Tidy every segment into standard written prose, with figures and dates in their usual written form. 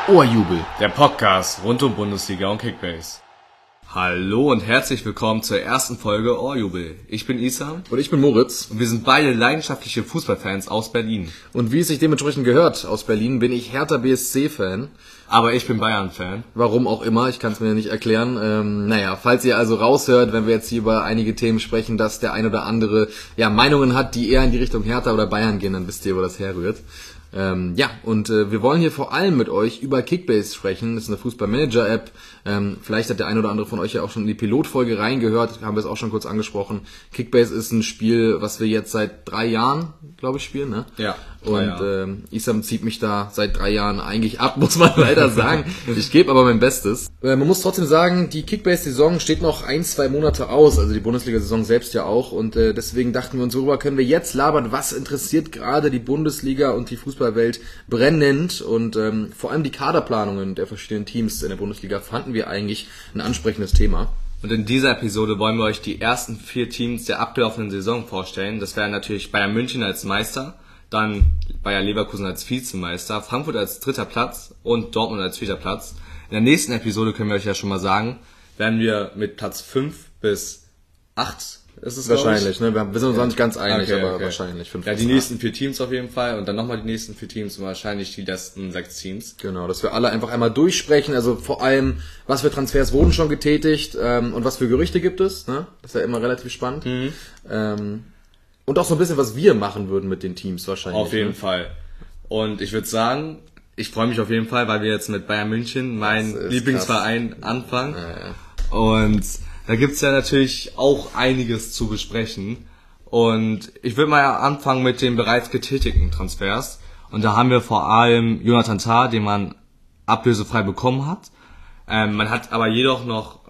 Ohrjubel. Der Podcast rund um Bundesliga und Kickbase. Hallo und herzlich willkommen zur ersten Folge Ohrjubel. Ich bin Isam. Und ich bin Moritz. Und wir sind beide leidenschaftliche Fußballfans aus Berlin. Und wie es sich dementsprechend gehört, aus Berlin bin ich Hertha BSC-Fan. Aber ich bin Bayern-Fan. Warum auch immer, ich kann es mir nicht erklären. Falls ihr also raushört, wenn wir jetzt hier über einige Themen sprechen, dass der ein oder andere Meinungen hat, die eher in die Richtung Hertha oder Bayern gehen, dann wisst ihr, wo das herrührt. Wir wollen hier vor allem mit euch über Kickbase sprechen. Das ist eine Fußball-Manager-App. Vielleicht hat der ein oder andere von euch ja auch schon in die Pilotfolge reingehört. Haben wir es auch schon kurz angesprochen. Kickbase ist ein Spiel, was wir jetzt seit 3 Jahren, glaube ich, spielen, ne? Ja. Und Isam zieht mich da seit 3 Jahren eigentlich ab, muss man leider sagen. Ich gebe aber mein Bestes. Man muss trotzdem sagen, die Kickbase-Saison steht noch 1-2 Monate aus, also die Bundesliga-Saison selbst ja auch. Und deswegen dachten wir uns, worüber können wir jetzt labern? Was interessiert gerade die Bundesliga und die Fußballwelt brennend? Und vor allem die Kaderplanungen der verschiedenen Teams in der Bundesliga fanden wir eigentlich ein ansprechendes Thema. Und in dieser Episode wollen wir euch die ersten 4 Teams der abgelaufenen Saison vorstellen. Das wären natürlich Bayern München als Meister, dann Bayer Leverkusen als Vizemeister, Frankfurt als 3. Platz und Dortmund als 4. Platz. In der nächsten Episode können wir euch ja schon mal sagen, werden wir mit Platz 5 bis 8 ist es wahrscheinlich, ne? Wir sind uns noch nicht ganz einig, aber wahrscheinlich 5 bis 8. Die nächsten 4 Teams auf jeden Fall und dann nochmal die nächsten 4 Teams und wahrscheinlich die letzten 6 Teams. Genau, dass wir alle einfach einmal durchsprechen, also vor allem, was für Transfers wurden schon getätigt und was für Gerüchte gibt es, ne? Das ist ja immer relativ spannend. Und auch so ein bisschen, was wir machen würden mit den Teams wahrscheinlich. Auf jeden Fall. Und ich würde sagen, ich freue mich auf jeden Fall, weil wir jetzt mit Bayern München, mein Lieblingsverein, anfangen. Ja. Und da gibt's ja natürlich auch einiges zu besprechen. Und ich würde mal anfangen mit den bereits getätigten Transfers. Und da haben wir vor allem Jonathan Tah, den man ablösefrei bekommen hat. Man hat aber jedoch noch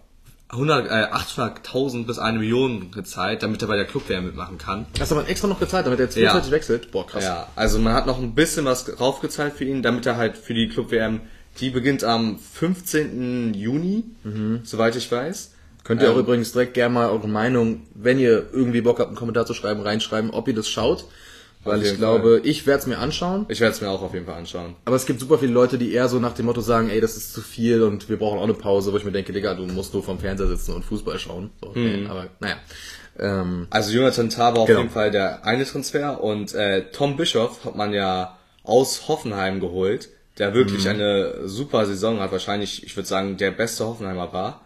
800.000 bis 1 Million gezahlt, damit er bei der Club-WM mitmachen kann. Hast du aber extra noch gezahlt, damit er zwischenzeitlich wechselt? Boah, krass. Ja, also man hat noch ein bisschen was raufgezahlt für ihn, damit er halt für die Club-WM, die beginnt am 15. Juni, soweit ich weiß. Könnt ihr auch übrigens direkt gerne mal eure Meinung, wenn ihr irgendwie Bock habt, einen Kommentar zu schreiben, reinschreiben, ob ihr das schaut. Weil ich glaube, ich werde es mir anschauen. Ich werde es mir auch auf jeden Fall anschauen. Aber es gibt super viele Leute, die eher so nach dem Motto sagen, ey, das ist zu viel und wir brauchen auch eine Pause, wo ich mir denke, Digga, du musst nur vorm Fernseher sitzen und Fußball schauen. So, okay, aber naja. Also Jonathan Tah war auf jeden Fall der eine Transfer und Tom Bischoff hat man ja aus Hoffenheim geholt, der wirklich eine super Saison hat, wahrscheinlich, ich würde sagen, der beste Hoffenheimer war.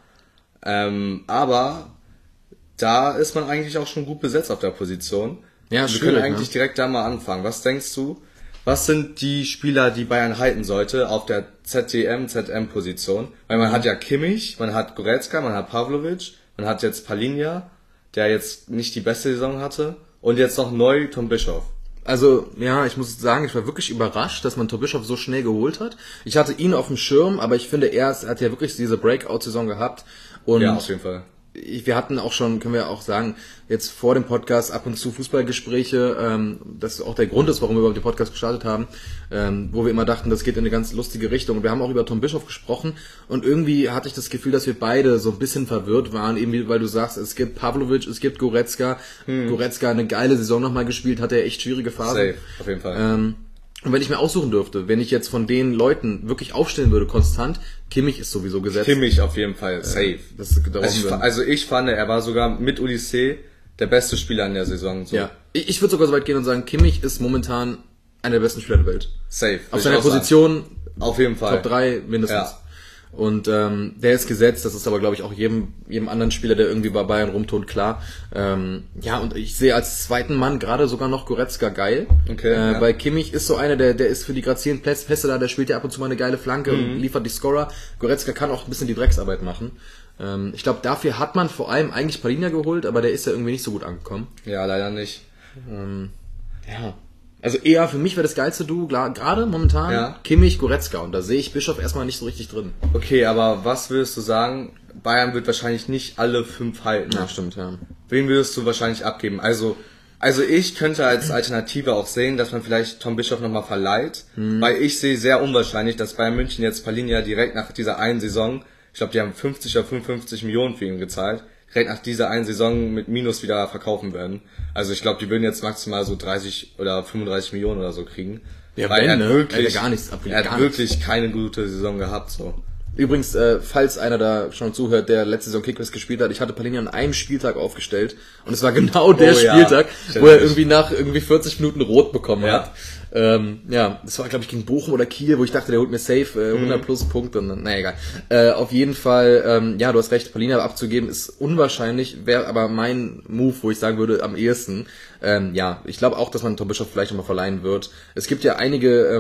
Aber da ist man eigentlich auch schon gut besetzt auf der Position. Ja, wir können eigentlich direkt da mal anfangen. Was denkst du? Was sind die Spieler, die Bayern halten sollte auf der ZM-Position? Weil man hat ja Kimmich, man hat Goretzka, man hat Pavlovic, man hat jetzt Palhinha, der jetzt nicht die beste Saison hatte, und jetzt noch neu Tom Bischoff. Also, ja, ich muss sagen, ich war wirklich überrascht, dass man Tom Bischoff so schnell geholt hat. Ich hatte ihn auf dem Schirm, aber ich finde, er hat ja wirklich diese Breakout-Saison gehabt. Und ja, auf jeden Fall. Wir hatten auch schon, können wir auch sagen, jetzt vor dem Podcast ab und zu Fußballgespräche, das auch der Grund ist, warum wir überhaupt den Podcast gestartet haben, wo wir immer dachten, das geht in eine ganz lustige Richtung. Und wir haben auch über Tom Bischoff gesprochen und irgendwie hatte ich das Gefühl, dass wir beide so ein bisschen verwirrt waren, eben weil du sagst, es gibt Pavlovic, es gibt Goretzka. Goretzka eine geile Saison nochmal gespielt, hatte er echt schwierige Phasen. Safe, auf jeden Fall. Und wenn ich mir aussuchen dürfte, wenn ich jetzt von den Leuten wirklich aufstellen würde, konstant, Kimmich ist sowieso gesetzt. Kimmich auf jeden Fall, safe. Ich fand, er war sogar mit Odyssee der beste Spieler in der Saison. So. Ja, ich würde sogar so weit gehen und sagen, Kimmich ist momentan einer der besten Spieler der Welt. Safe. Auf seiner Position auf jeden Fall. Top 3 mindestens. Ja. Und der ist gesetzt, das ist aber, glaube ich, auch jedem anderen Spieler, der irgendwie bei Bayern rumtont, klar. Und ich sehe als zweiten Mann gerade sogar noch Goretzka geil. Okay, Weil Kimmich ist so einer, der ist für die grazilen Pässe da, der spielt ja ab und zu mal eine geile Flanke und liefert die Scorer. Goretzka kann auch ein bisschen die Drecksarbeit machen. Ich glaube, dafür hat man vor allem eigentlich Palhinha geholt, aber der ist ja irgendwie nicht so gut angekommen. Ja, leider nicht. Also eher für mich wäre das geilste Duo gerade momentan Kimmich, Goretzka, und da sehe ich Bischof erstmal nicht so richtig drin. Okay, aber was würdest du sagen? Bayern wird wahrscheinlich nicht alle 5 halten. Ja, stimmt, ja. Wen würdest du wahrscheinlich abgeben? Also ich könnte als Alternative auch sehen, dass man vielleicht Tom Bischoff nochmal verleiht, weil ich sehe sehr unwahrscheinlich, dass Bayern München jetzt Palhinha direkt nach dieser einen Saison, ich glaube, die haben 50 oder 55 Millionen für ihn gezahlt, direkt nach dieser einen Saison mit Minus wieder verkaufen werden. Also ich glaube, die würden jetzt maximal so 30 oder 35 Millionen oder so kriegen. Ja, weil er wirklich, er hat wirklich keine gute Saison gehabt, so. Übrigens, falls einer da schon zuhört, der letzte Saison Kickbase gespielt hat, ich hatte Palhinha an einem Spieltag aufgestellt und es war genau der Spieltag, wo er irgendwie nach 40 Minuten rot bekommen hat. Das war, glaube ich, gegen Bochum oder Kiel, wo ich dachte, der holt mir safe 100 plus Punkte und dann, naja, egal. Auf jeden Fall, du hast recht, Palhinha abzugeben ist unwahrscheinlich, wäre aber mein Move, wo ich sagen würde, am ehesten. Ich glaube auch, dass man Tom Bischoff vielleicht nochmal verleihen wird. Es gibt ja einige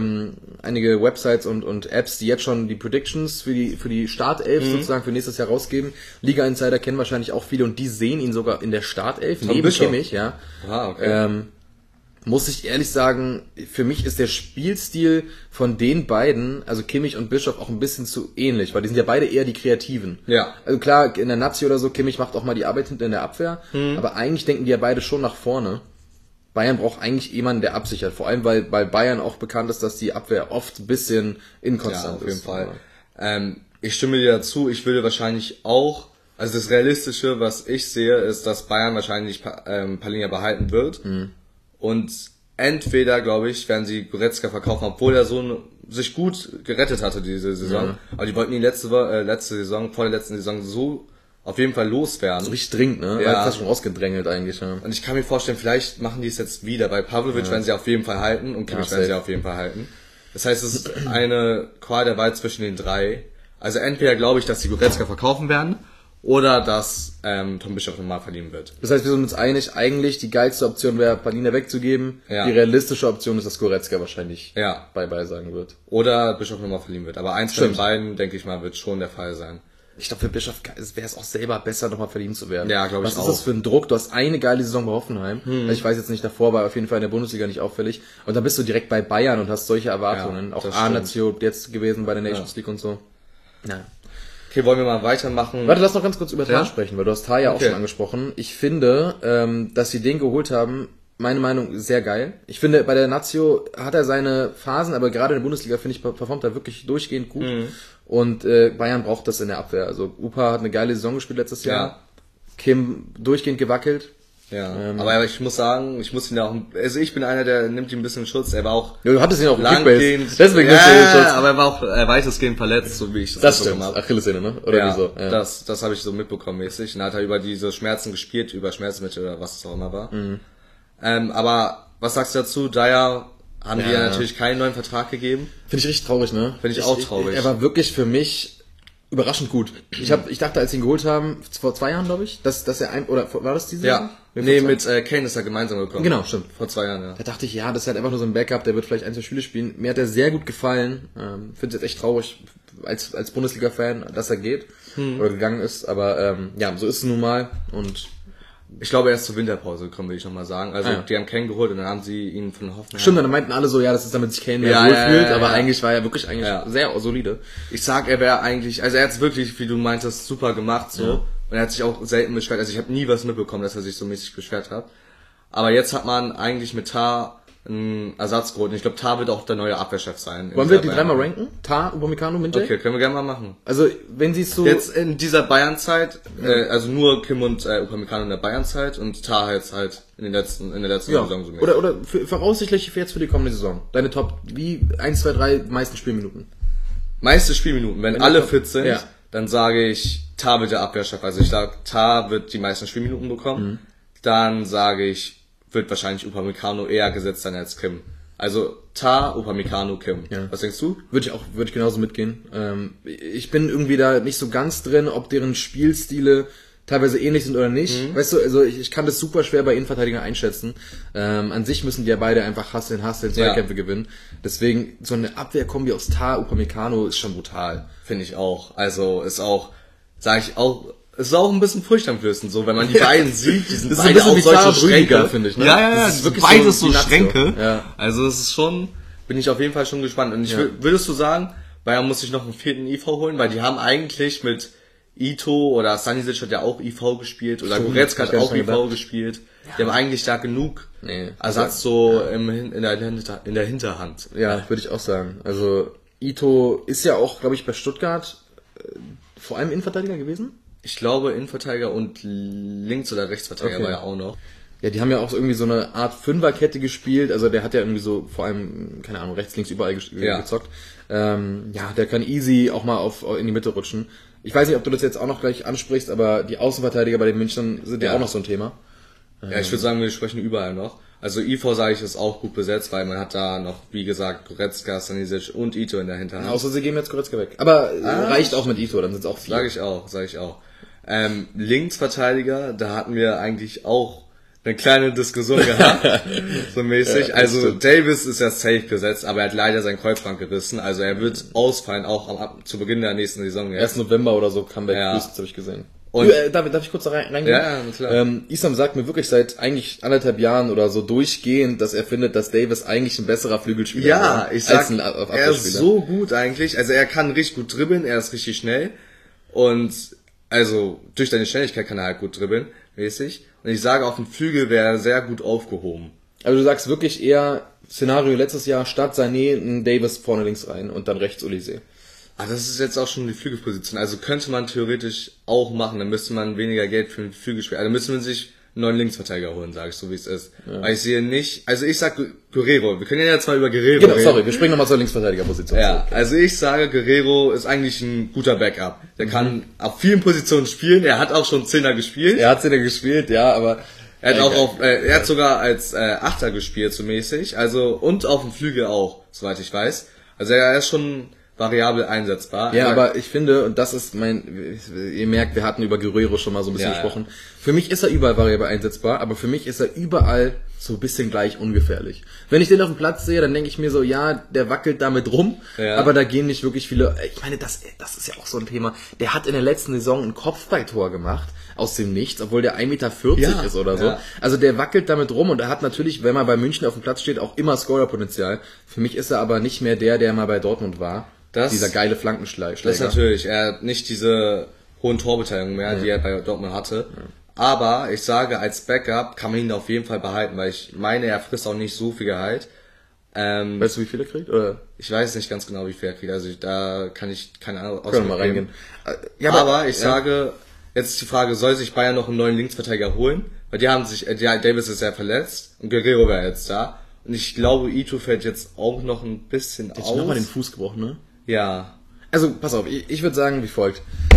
Websites und Apps, die jetzt schon die Predictions für die Startelf sozusagen für nächstes Jahr rausgeben. Liga Insider kennen wahrscheinlich auch viele und die sehen ihn sogar in der Startelf, neben Kimmich, ja. Ah, okay. Muss ich ehrlich sagen, für mich ist der Spielstil von den beiden, also Kimmich und Bischoff, auch ein bisschen zu ähnlich, weil die sind ja beide eher die Kreativen. Ja. Also klar, in der Nazi oder so, Kimmich macht auch mal die Arbeit hinten in der Abwehr, aber eigentlich denken die ja beide schon nach vorne. Bayern braucht eigentlich jemanden, der absichert, vor allem weil Bayern auch bekannt ist, dass die Abwehr oft ein bisschen inkonstant ist. Ja, auf jeden Fall. Ich stimme dir dazu, ich würde wahrscheinlich auch, also das Realistische, was ich sehe, ist, dass Bayern wahrscheinlich Palhinha behalten wird. Und entweder, glaube ich, werden sie Goretzka verkaufen, obwohl er so sich gut gerettet hatte diese Saison. Ja. Aber die wollten ihn vor der letzten Saison so auf jeden Fall loswerden. So richtig dringend, ne? Ja. Fast schon rausgedrängelt eigentlich, ja. Und ich kann mir vorstellen, vielleicht machen die es jetzt wieder. Bei Pavlovic werden sie auf jeden Fall halten und Kimmich werden sie auf jeden Fall halten. Das heißt, es ist eine Qual der Wahl zwischen den drei. Also entweder glaube ich, dass die Goretzka verkaufen werden, oder dass Tom Bischoff nochmal verliehen wird. Das heißt, wir sind uns einig, eigentlich die geilste Option wäre, Palhinha wegzugeben. Ja. Die realistische Option ist, dass Goretzka wahrscheinlich bye sagen wird. Oder Bischoff nochmal verliehen wird. Aber eins von den beiden, denke ich mal, wird schon der Fall sein. Ich glaube, für Bischoff wäre es auch selber besser, nochmal verliehen zu werden. Ja, glaube ich auch. Was ist das für ein Druck? Du hast eine geile Saison bei Hoffenheim. Ich weiß jetzt nicht, davor war auf jeden Fall in der Bundesliga nicht auffällig. Und dann bist du direkt bei Bayern und hast solche Erwartungen. Ja, auch A-Nazio jetzt gewesen bei der Nations League und so. Naja. Okay, wollen wir mal weitermachen? Warte, lass noch ganz kurz über Tar sprechen, weil du hast Tar ja auch schon angesprochen. Ich finde, dass sie den geholt haben, meine Meinung, sehr geil. Ich finde, bei der Nazio hat er seine Phasen, aber gerade in der Bundesliga, finde ich, performt er wirklich durchgehend gut. Und Bayern braucht das in der Abwehr. Also Upa hat eine geile Saison gespielt letztes Jahr. Kim durchgehend gewackelt. Ja, aber ich muss sagen, ich muss ihn auch, also ich bin einer, der nimmt ihm ein bisschen Schutz, er war auch du hattest ihn auch langgehend, deswegen Schutz. Aber er war auch weitestgehend verletzt, so wie ich das stimmt, Achillessehne, ne? Oder wieso? Ja. Das habe ich so mitbekommen mäßig, und dann hat er über diese Schmerzen gespielt, über Schmerzmittel oder was es auch immer war. Aber was sagst du dazu? Dyer haben die ja natürlich keinen neuen Vertrag gegeben. Finde ich richtig traurig, ne? Finde ich auch traurig. Er war wirklich für mich überraschend gut. Ich dachte, als sie ihn geholt haben, vor 2 Jahren, glaube ich, dass er oder war das diese Saison? Nee, mit Kane ist er gemeinsam gekommen. Genau, stimmt. Vor 2 Jahren, ja. Da dachte ich, das ist halt einfach nur so ein Backup, der wird vielleicht 1, 2 Spiele spielen. Mir hat er sehr gut gefallen. Finde es jetzt echt traurig, als Bundesliga-Fan, dass er geht oder gegangen ist. Aber so ist es nun mal. Und ich glaube, er ist zur Winterpause gekommen, will ich nochmal sagen. Also die haben Kane geholt und dann haben sie ihn von Hoffenheim. Stimmt, dann meinten alle so, das ist damit sich Kane mehr wohlfühlt, aber eigentlich war er wirklich sehr solide. Ich sag, er wäre eigentlich, also er hat es wirklich, wie du meintest, super gemacht so. Ja. Und er hat sich auch selten beschwert. Also ich habe nie was mitbekommen, dass er sich so mäßig beschwert hat. Aber jetzt hat man eigentlich mit Tar einen Ersatz geholt. Und ich glaube, Tar wird auch der neue Abwehrchef sein. Wollen wir die dreimal ranken? Tar, Upamecano, Minjay? Okay, können wir gerne mal machen. Also, wenn sie es so... Jetzt in dieser Bayern-Zeit, also nur Kim und Upamecano in der Bayern-Zeit und Tar jetzt halt in der letzten Saison so mäßig. Oder voraussichtlich für jetzt für die kommende Saison. Deine Top, 1, 2, 3 meisten Spielminuten. Meiste Spielminuten, wenn alle fit sind, dann sage ich, Tar wird der Abwehrchef. Also ich sage, Tar wird die meisten Spielminuten bekommen. Dann sage ich, wird wahrscheinlich Upamecano eher gesetzt sein als Kim. Also Tar, Upamecano, Kim. Ja. Was denkst du? Würde ich genauso mitgehen. Ich bin irgendwie da nicht so ganz drin, ob deren Spielstile teilweise ähnlich sind oder nicht. Weißt du, also ich kann das super schwer bei Innenverteidigern einschätzen. An sich müssen die ja beide einfach hasseln, Zweikämpfe gewinnen. Deswegen, so eine Abwehrkombi aus Tar, Upamecano ist schon brutal. Finde ich auch. Also ist auch, sage ich auch, es ist auch ein bisschen furchteinflößend, so, wenn man die beiden sieht, die sind das beide ist ein bisschen auch solche Schränke, finde ich, ne? Ja, das ist wirklich beides so Schränke. Ja. Also es ist schon, bin ich auf jeden Fall schon gespannt. Und würdest du sagen, Bayern muss sich noch einen 4. IV holen, weil die haben eigentlich mit Ito oder Stanisic hat ja auch IV gespielt oder Goretzka hat auch IV gespielt. Die haben eigentlich da genug Ersatz so in der Hinterhand. Ja, würde ich auch sagen. Also Ito ist ja auch, glaube ich, bei Stuttgart vor allem Innenverteidiger gewesen. Ich glaube Innenverteidiger und Links- oder Rechtsverteidiger war ja auch noch. Ja, die haben ja auch so irgendwie so eine Art Fünferkette gespielt. Also der hat ja irgendwie so vor allem, keine Ahnung, rechts, links überall gezockt. Der kann easy auch mal in die Mitte rutschen. Ich weiß nicht, ob du das jetzt auch noch gleich ansprichst, aber die Außenverteidiger bei den Münchnern sind ja auch noch so ein Thema. Ja, ich würde sagen, wir sprechen überall noch. Also IV, sage ich, ist auch gut besetzt, weil man hat da noch, wie gesagt, Goretzka, Stanisic und Ito in der Hinterhand. Außer sie geben jetzt Goretzka weg. Aber reicht auch mit Ito, dann sind es auch 4. Sag ich auch. Linksverteidiger, da hatten wir eigentlich auch eine kleine Diskussion gehabt, so mäßig. Ja, also Davis ist ja safe gesetzt, aber er hat leider seinen Kreuzband gerissen. Also er wird ausfallen, auch zu Beginn der nächsten Saison. 1. November oder so, Comeback, frühestens habe ich gesehen. Und darf ich kurz da reingehen? Ja, klar. Isam sagt mir wirklich seit eigentlich 1,5 Jahren oder so durchgehend, dass er findet, dass Davis eigentlich ein besserer Flügelspieler ist. Ja, ich sag, er ist so gut eigentlich. Also er kann richtig gut dribbeln, er ist richtig schnell. Und also durch seine Schnelligkeit kann er halt gut dribbeln, mäßig. Und ich sage, auf dem Flügel wäre er sehr gut aufgehoben. Also du sagst wirklich eher, Szenario letztes Jahr, statt Sané, ein Davis vorne links rein und dann rechts Olise. Ah, das ist jetzt auch schon die Flügelposition. Also könnte man theoretisch auch machen, dann müsste man weniger Geld für einen Flügelspieler, also müsste man sich einen neuen Linksverteidiger holen, sage ich so wie es ist. Ja. Weil ich sehe nicht, also ich sag Guerrero, wir können ja jetzt mal über Guerrero reden. Sorry, wir springen nochmal zur Linksverteidigerposition. Ja, also ich sage, Guerrero ist eigentlich ein guter Backup. Der kann auf vielen Positionen spielen, er hat auch schon Zehner gespielt. Er hat Zehner gespielt, ja, aber... Er hat er hat sogar als Achter gespielt, so mäßig, also und auf dem Flügel auch, soweit ich weiß. Also er ist schon variabel einsetzbar. Ja, aber ich finde, und das ist ihr merkt, wir hatten über Guerrero schon mal so ein bisschen gesprochen. Ja. Für mich ist er überall variabel einsetzbar, aber für mich ist er überall so ein bisschen gleich ungefährlich. Wenn ich den auf dem Platz sehe, dann denke ich mir so, ja, der wackelt damit rum, aber da gehen nicht wirklich viele, ich meine, das ist ja auch so ein Thema. Der hat in der letzten Saison ein Kopfballtor gemacht, aus dem Nichts, obwohl der 1,40 Meter ist oder so. Ja. Also der wackelt damit rum und er hat natürlich, wenn man bei München auf dem Platz steht, auch immer Scorerpotenzial. Für mich ist er aber nicht mehr der mal bei Dortmund war. Dieser geile Flankenschläger. Das natürlich, er hat nicht diese hohen Torbeteiligungen mehr, die er bei Dortmund hatte. Ja. Aber ich sage, als Backup kann man ihn auf jeden Fall behalten, weil ich meine, er frisst auch nicht so viel Gehalt. Weißt du, wie viel er kriegt? Oder? Ich weiß nicht ganz genau, wie viel er kriegt. Also da kann ich keine Ahnung Können wir mal reingehen. Ja, aber ich sage, jetzt ist die Frage, soll sich Bayern noch einen neuen Linksverteidiger holen? Weil die haben sich, Davis ist ja verletzt und Guerrero wäre jetzt da. Und ich glaube, Ito fällt jetzt auch noch ein bisschen aus. Hat nochmal den Fuß gebrochen, ne? Ja. Also, pass auf, ich würde sagen wie folgt.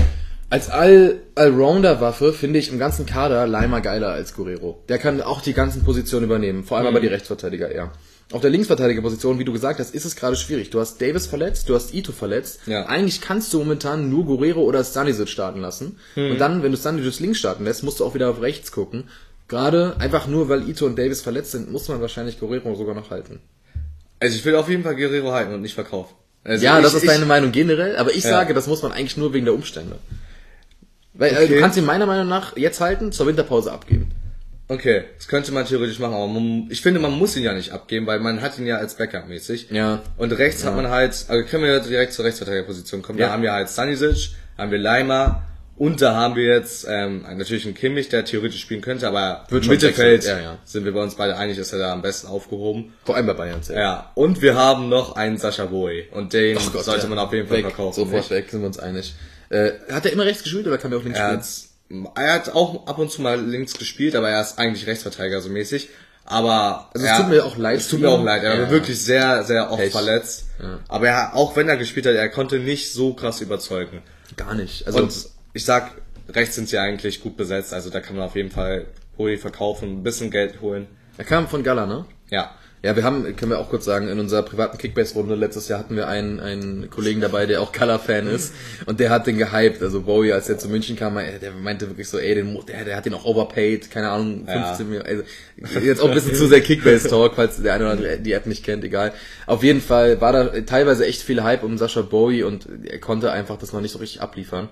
Als Allrounder-Waffe finde ich im ganzen Kader Leimer geiler als Guerrero. Der kann auch die ganzen Positionen übernehmen, vor allem aber die Rechtsverteidiger eher. Auf der Linksverteidigerposition, wie du gesagt hast, ist es gerade schwierig. Du hast Davis verletzt, du hast Ito verletzt. Ja. Eigentlich kannst du momentan nur Guerrero oder Stanisic starten lassen. Und dann, wenn du Stanisic links starten lässt, musst du auch wieder auf rechts gucken. Gerade einfach nur, weil Ito und Davis verletzt sind, muss man wahrscheinlich Guerrero sogar noch halten. Also ich will auf jeden Fall Guerrero halten und nicht verkaufen. Also ja, das ist deine Meinung generell, aber ich sage, das muss man eigentlich nur wegen der Umstände. Weil du kannst ihn meiner Meinung nach jetzt halten, zur Winterpause abgeben. Okay, das könnte man theoretisch machen, aber ich finde, man muss ihn ja nicht abgeben, weil man hat ihn ja als Backup mäßig. Ja. Und rechts hat man halt, also können wir direkt zur Rechtsverteidigerposition kommen. Da haben wir halt Stanisic, haben wir Leimer und da haben wir jetzt natürlich einen Kimmich, der theoretisch spielen könnte, aber im Mittelfeld sind wir bei uns beide einig, ist er da am besten aufgehoben. Vor allem bei Bayern. Ja. Und wir haben noch einen Sascha Boey und den sollte man auf jeden Fall verkaufen. Sofort weg, sind wir uns einig. Hat er immer rechts gespielt oder kann er auch links spielen? Er hat auch ab und zu mal links gespielt, aber er ist eigentlich Rechtsverteidiger so mäßig. Aber also es tut mir auch leid. Es tut mir auch leid. Er war wirklich sehr, sehr oft verletzt. Ja. Aber auch wenn er gespielt hat, er konnte nicht so krass überzeugen. Gar nicht. Also und ich sag, rechts sind sie eigentlich gut besetzt. Also da kann man auf jeden Fall Poli verkaufen, ein bisschen Geld holen. Er kam von Gala, ne? Ja. Ja, können wir auch kurz sagen, in unserer privaten Kickbase-Runde letztes Jahr hatten wir einen Kollegen dabei, der auch Color-Fan ist und der hat den gehypt, also Bowie, als der zu München kam, der meinte wirklich so, der hat den auch overpaid, keine Ahnung, 15 Millionen, also jetzt auch ein bisschen zu sehr Kickbase-Talk, falls der eine oder andere die App nicht kennt, egal. Auf jeden Fall war da teilweise echt viel Hype um Sascha Bowie und er konnte einfach das noch nicht so richtig abliefern.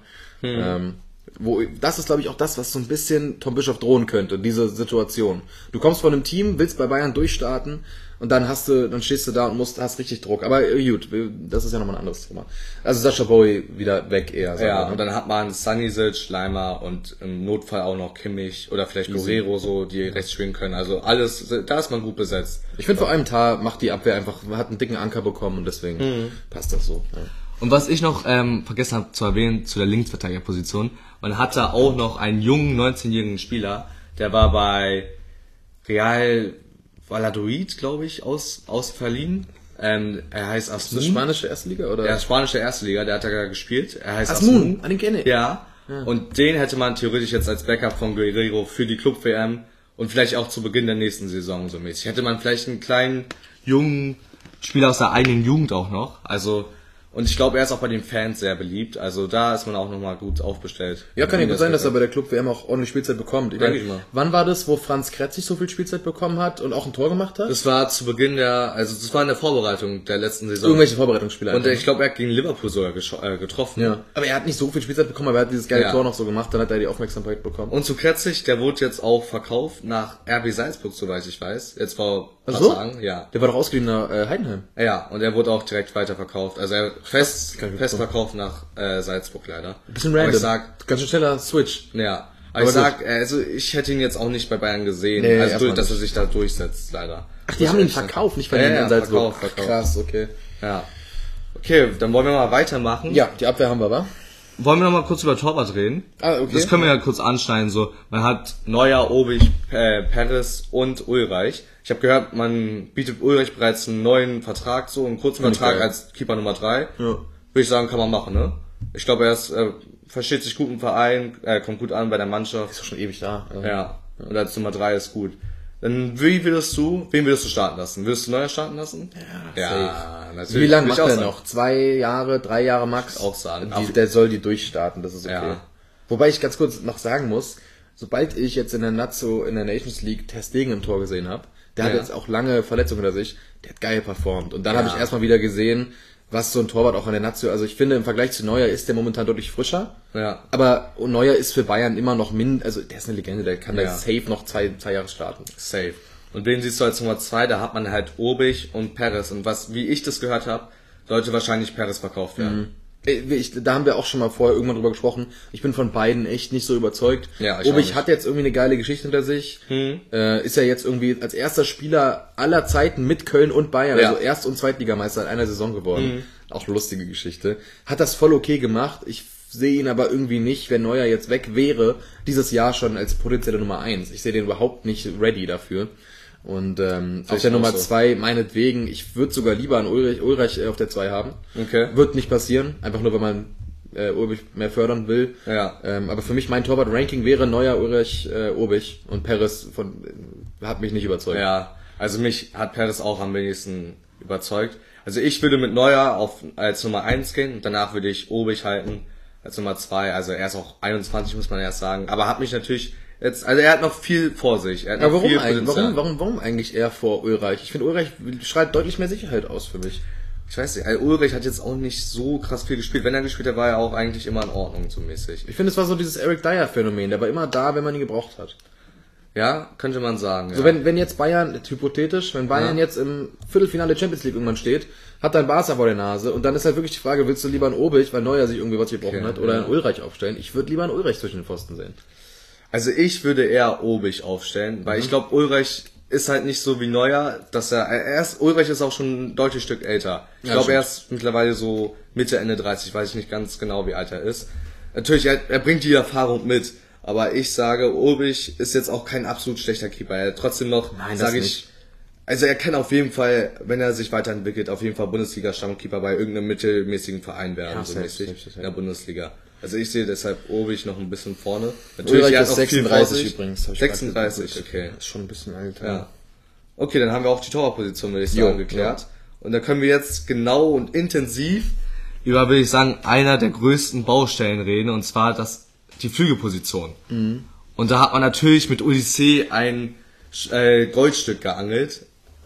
Das ist, glaube ich, auch das, was so ein bisschen Tom Bischoff drohen könnte, diese Situation. Du kommst von einem Team, willst bei Bayern durchstarten und dann stehst du da und hast richtig Druck. Aber gut, das ist ja nochmal ein anderes Thema. Also Sascha Bowie wieder weg eher. Ja, und dann hat man Stanisic, Leimer und im Notfall auch noch Kimmich oder vielleicht Guerrero so, die rechts spielen können. Also alles, da ist man gut besetzt. Ich finde vor allem Tah macht die Abwehr einfach, hat einen dicken Anker bekommen und deswegen passt das so. Ja. Und was ich noch vergessen habe zu erwähnen, zu der Linksverteidigerposition, man hatte auch noch einen jungen, 19-jährigen Spieler, der war bei Real Valladolid, glaube ich, ausverliehen. Er heißt Asmun. Ist das spanische erste Liga, oder? Ja, spanische erste Liga, der hat da gespielt. Er heißt Asmun, den kenne ich. Ja. Und den hätte man theoretisch jetzt als Backup von Guerrero für die Club-WM und vielleicht auch zu Beginn der nächsten Saison so mäßig. Hätte man vielleicht einen kleinen, jungen Spieler aus der eigenen Jugend auch noch. Also, und ich glaube, er ist auch bei den Fans sehr beliebt. Also da ist man auch nochmal gut aufgestellt. Ja, kann ja gut sein, dass er bei der Club-WM auch ordentlich Spielzeit bekommt. Denke ich mal. Wann war das, wo Franz Kretzig so viel Spielzeit bekommen hat und auch ein Tor gemacht hat? Das war zu Beginn das war in der Vorbereitung der letzten Saison. Irgendwelche Vorbereitungsspiele. Und ich glaube, er hat gegen Liverpool sogar getroffen. Ja. Aber er hat nicht so viel Spielzeit bekommen, aber er hat dieses geile Tor noch so gemacht, dann hat er die Aufmerksamkeit bekommen. Und zu Kretzig, der wurde jetzt auch verkauft nach RB Salzburg, soweit ich weiß. Jetzt vor ein paar Tagen, ja. Der war doch ausgeliehen nach Heidenheim. Ja, und er wurde auch direkt weiterverkauft. Also er fest verkauft nach Salzburg leider. Bisschen random. Aber ich ganz schön schneller Switch. Ja. Aber ich hätte ihn jetzt auch nicht bei Bayern gesehen, dass er sich da durchsetzt, leider. Ach, die haben ihn verkauft, nicht verliehen in Salzburg. Verkauft. Krass, okay. Ja. Okay, dann wollen wir mal weitermachen. Ja, die Abwehr haben wir, wa? Wollen wir noch mal kurz über Torwart reden? Ah, okay. Das können wir ja kurz anschneiden, so. Man hat Neuer, Obig, Perez und Ulreich. Ich habe gehört, man bietet Ulreich bereits einen neuen Vertrag, so einen kurzen Vertrag als Keeper Nummer 3. Ja. Würde ich sagen, kann man machen, ne? Ich glaube, er versteht sich gut im Verein, kommt gut an bei der Mannschaft. Ist doch schon ewig da. Ja. Und als Nummer 3 ist gut. Dann wen würdest du starten lassen? Würdest du Neuer starten lassen? Ja, natürlich. Wie lange macht er noch? 2 Jahre, 3 Jahre max? Auch sagen. Der soll die durchstarten, das ist okay. Ja. Wobei ich ganz kurz noch sagen muss, sobald ich jetzt in der Nations League Ter Stegen im Tor gesehen habe, der hat jetzt auch lange Verletzungen hinter sich, der hat geil performt. Und dann habe ich erstmal wieder gesehen, was so ein Torwart auch an der Nation, also ich finde im Vergleich zu Neuer ist der momentan deutlich frischer. Ja. Aber Neuer ist für Bayern immer noch also der ist eine Legende, der kann da safe noch 2 Jahre starten. Safe. Und wen siehst du als Nummer 2? Da hat man halt Obig und Perez. Und wie ich das gehört habe, sollte wahrscheinlich Perez verkauft werden. Da haben wir auch schon mal vorher irgendwann drüber gesprochen. Ich bin von beiden echt nicht so überzeugt. Ja, Obig hat jetzt irgendwie eine geile Geschichte hinter sich. Ist ja jetzt irgendwie als erster Spieler aller Zeiten mit Köln und Bayern, also Erst- und Zweitligameister in einer Saison geworden. Auch lustige Geschichte. Hat das voll okay gemacht. Ich sehe ihn aber irgendwie nicht, wenn Neuer jetzt weg wäre, dieses Jahr schon als potenzielle Nummer 1. Ich sehe den überhaupt nicht ready dafür. Und auf der Nummer 2, meinetwegen, ich würde sogar lieber einen Ulreich auf der 2 haben. Okay. Wird nicht passieren, einfach nur, wenn man Ulreich mehr fördern will. Ja. Aber für mich, mein Torwart-Ranking wäre Neuer, Ulreich, Obig und Perez hat mich nicht überzeugt. Ja, also mich hat Perez auch am wenigsten überzeugt. Also ich würde mit Neuer als Nummer 1 gehen und danach würde ich Obig halten als Nummer 2. Also er ist auch 21, muss man erst sagen. Aber hat mich natürlich also er hat noch viel vor sich. Er hat noch viel Potenzial. Warum eigentlich eher vor Ulreich? Ich finde, Ulreich strahlt deutlich mehr Sicherheit aus für mich. Ich weiß nicht, Ulreich hat jetzt auch nicht so krass viel gespielt. Wenn er gespielt hat, war er auch eigentlich immer in Ordnung, so mäßig. Ich finde, es war so dieses Eric Dyer-Phänomen. Der war immer da, wenn man ihn gebraucht hat. Ja, könnte man sagen. So, wenn jetzt Bayern, hypothetisch, wenn Bayern jetzt im Viertelfinale Champions League irgendwann steht, hat dann Barca vor der Nase und dann ist halt wirklich die Frage, willst du lieber einen Obig, weil Neuer sich irgendwie was gebrochen hat, oder einen Ulreich aufstellen? Ich würde lieber einen Ulreich zwischen den Pfosten sehen. Also ich würde eher Obig aufstellen, weil ich glaube, Ulreich ist halt nicht so wie Neuer, dass Ulreich ist auch schon ein deutliches Stück älter. Ich glaube, er ist mittlerweile so Mitte, Ende 30, weiß ich nicht ganz genau, wie alt er ist. Natürlich, er bringt die Erfahrung mit, aber ich sage, Obig ist jetzt auch kein absolut schlechter Keeper. Er hat trotzdem noch, also er kann auf jeden Fall, wenn er sich weiterentwickelt, auf jeden Fall Bundesliga-Stammkeeper bei irgendeinem mittelmäßigen Verein werden, so mäßig in der Bundesliga. Also ich sehe deshalb Obig noch ein bisschen vorne. Natürlich, er hat noch 36 übrigens. 36, okay. Das ist schon ein bisschen alt. Ja. Okay, dann haben wir auch die Torwartposition, würde ich sagen, geklärt. Ja. Und da können wir jetzt genau und intensiv über, würde ich sagen, einer der größten Baustellen reden, und zwar die Flügelposition. Und da hat man natürlich mit Odyssee ein Goldstück geangelt.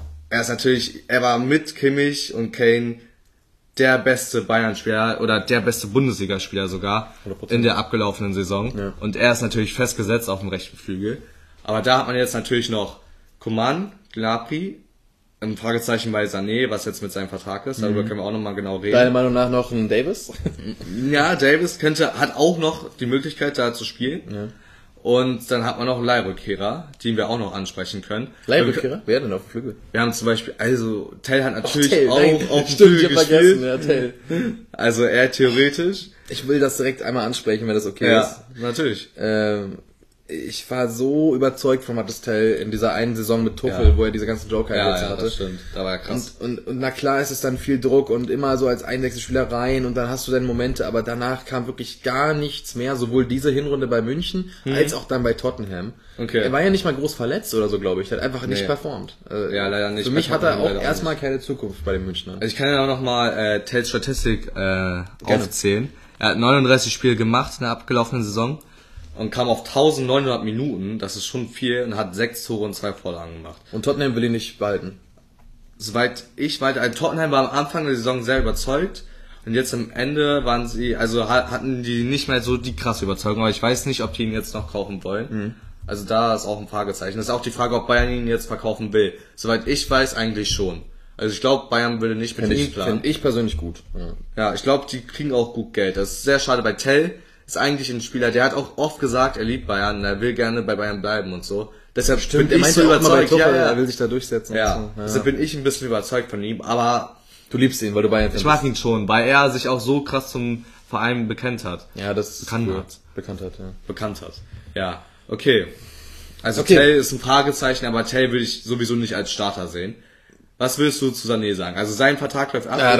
Er war mit Kimmich und Kane der beste Bayern-Spieler oder der beste Bundesligaspieler sogar 100%. In der abgelaufenen Saison. Ja. Und er ist natürlich festgesetzt auf dem rechten Flügel. Aber da hat man jetzt natürlich noch Coman, Gnabry, ein Fragezeichen bei Sané, was jetzt mit seinem Vertrag ist. Darüber können wir auch nochmal genau reden. Deiner Meinung nach noch ein Davis? Ja, Davis hat auch noch die Möglichkeit, da zu spielen. Ja. Und dann hat man noch einen Leihrückkehrer, den wir auch noch ansprechen können. Leihrückkehrer? Wer denn auf dem Flügel? Wir haben zum Beispiel, Tell hat natürlich Tell, auch auf dem Flügel gespielt. Ja, Tell. Also er theoretisch. Ich will das direkt einmal ansprechen, wenn das okay ist. Natürlich. ich war so überzeugt von Mathys Tel in dieser einen Saison mit Tuchel, wo er diese ganzen Joker-Einsätze hatte. Das stimmt. Da war er krass. Und na klar ist es dann viel Druck und immer so als Einwechselspieler rein und dann hast du deine Momente, aber danach kam wirklich gar nichts mehr, sowohl diese Hinrunde bei München, als auch dann bei Tottenham. Okay. Er war ja nicht mal groß verletzt oder so, glaube ich. Er hat einfach nicht performt. Leider nicht. Für mich hat er auch erstmal keine Zukunft bei den Münchnern. Also ich kann ja auch nochmal Tels Statistik aufzählen. Er hat 39 Spiele gemacht in der abgelaufenen Saison und kam auf 1900 Minuten, das ist schon viel, und hat 6 Tore und 2 Vorlagen gemacht. Und Tottenham will ihn nicht behalten. Soweit ich weiß, Tottenham war am Anfang der Saison sehr überzeugt und jetzt am Ende waren sie, also hatten die nicht mehr so die krasse Überzeugung, aber ich weiß nicht, ob die ihn jetzt noch kaufen wollen. Also da ist auch ein Fragezeichen. Das ist auch die Frage, ob Bayern ihn jetzt verkaufen will. Soweit ich weiß, eigentlich schon. Also ich glaube, Bayern würde nicht mit ihm planen. Finde ich persönlich gut. Ja, ich glaube, die kriegen auch gut Geld. Das ist sehr schade. Bei Tell ist eigentlich ein Spieler, der hat auch oft gesagt, er liebt Bayern, er will gerne bei Bayern bleiben und so. Deshalb bin ich so überzeugt, er will sich da durchsetzen. Ja, deshalb bin ich ein bisschen überzeugt von ihm, aber du liebst ihn, weil du Bayern findest. Ich mag ihn schon, weil er sich auch so krass zum Verein bekannt hat. Ja, das ist cool. Bekannt hat. Ja, okay. Also Tell ist ein Fragezeichen, aber Tell würde ich sowieso nicht als Starter sehen. Was willst du zu Sané sagen? Also sein Vertrag läuft ab.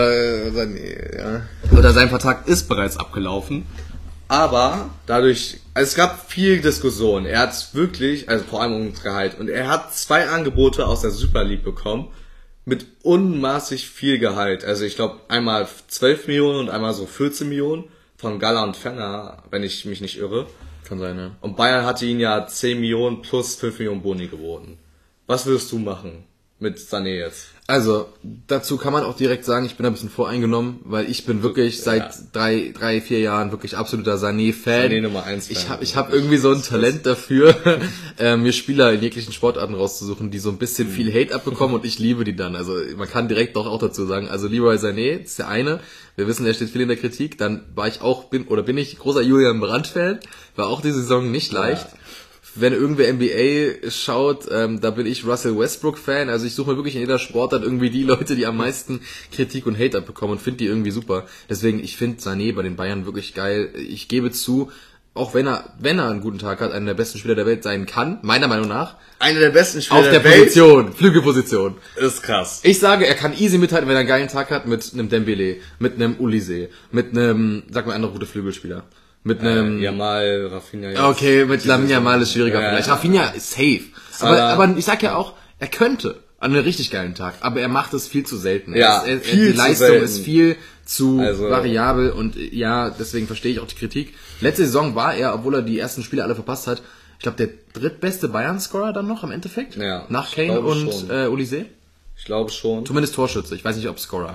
Oder sein Vertrag ist bereits abgelaufen. Aber dadurch, also es gab viel Diskussion. Er hat wirklich, also vor allem ums Gehalt, und er hat 2 Angebote aus der Super League bekommen mit unmaßig viel Gehalt. Also ich glaube einmal 12 Millionen und einmal so 14 Millionen von Gala und Fenner, wenn ich mich nicht irre. Kann sein, ja. Und Bayern hatte ihn ja 10 Millionen plus 5 Millionen Boni geboten. Was würdest du machen mit Sané jetzt? Also, dazu kann man auch direkt sagen, ich bin ein bisschen voreingenommen, weil ich bin wirklich seit 3-4 Jahren wirklich absoluter Sané-Fan. Sané Nummer 1 Fan. Ich hab irgendwie so ein Talent dafür, mir Spieler in jeglichen Sportarten rauszusuchen, die so ein bisschen viel Hate abbekommen und ich liebe die dann. Also, man kann direkt doch auch dazu sagen, also Leroy Sané, das ist der eine. Wir wissen, er steht viel in der Kritik. Dann bin ich großer Julian Brandt-Fan. War auch die Saison nicht leicht. Ja. Wenn irgendwer NBA schaut, da bin ich Russell Westbrook-Fan. Also ich suche mir wirklich in jeder Sportart irgendwie die Leute, die am meisten Kritik und Hate abbekommen und finde die irgendwie super. Deswegen, ich finde Sané bei den Bayern wirklich geil. Ich gebe zu, auch wenn er einen guten Tag hat, einer der besten Spieler der Welt sein kann, meiner Meinung nach. Einer der besten Spieler der Welt. Auf der Position, Flügelposition. Ist krass. Ich sage, er kann easy mithalten, wenn er einen geilen Tag hat mit einem Dembele, mit einem Ulise, mit einem, sag mal, andere gute Flügelspieler. Mit einem Yamal, Rafinha. Jetzt. Okay, mit Lamine Yamal ist schwieriger vielleicht. Rafinha ist safe. Aber ich sag ja auch, er könnte an einem richtig geilen Tag, aber er macht es viel zu selten. Ja, die Leistung ist viel zu variabel und ja, deswegen verstehe ich auch die Kritik. Letzte Saison war er, obwohl er die ersten Spiele alle verpasst hat, ich glaube der drittbeste Bayern-Scorer dann noch im Endeffekt. Ja, nach Kane und Ulise. Ich glaube schon. Zumindest Torschütze, ich weiß nicht, ob Scorer.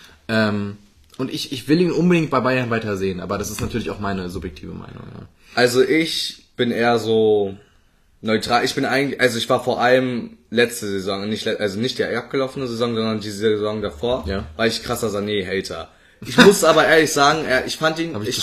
Und ich will ihn unbedingt bei Bayern weiter sehen, aber das ist natürlich auch meine subjektive Meinung. Ja. Also ich bin eher so neutral. Ich war vor allem letzte Saison, nicht die abgelaufene Saison, sondern die Saison davor, war ich krasser Sané-Hater. Ich muss aber ehrlich sagen, ich fand,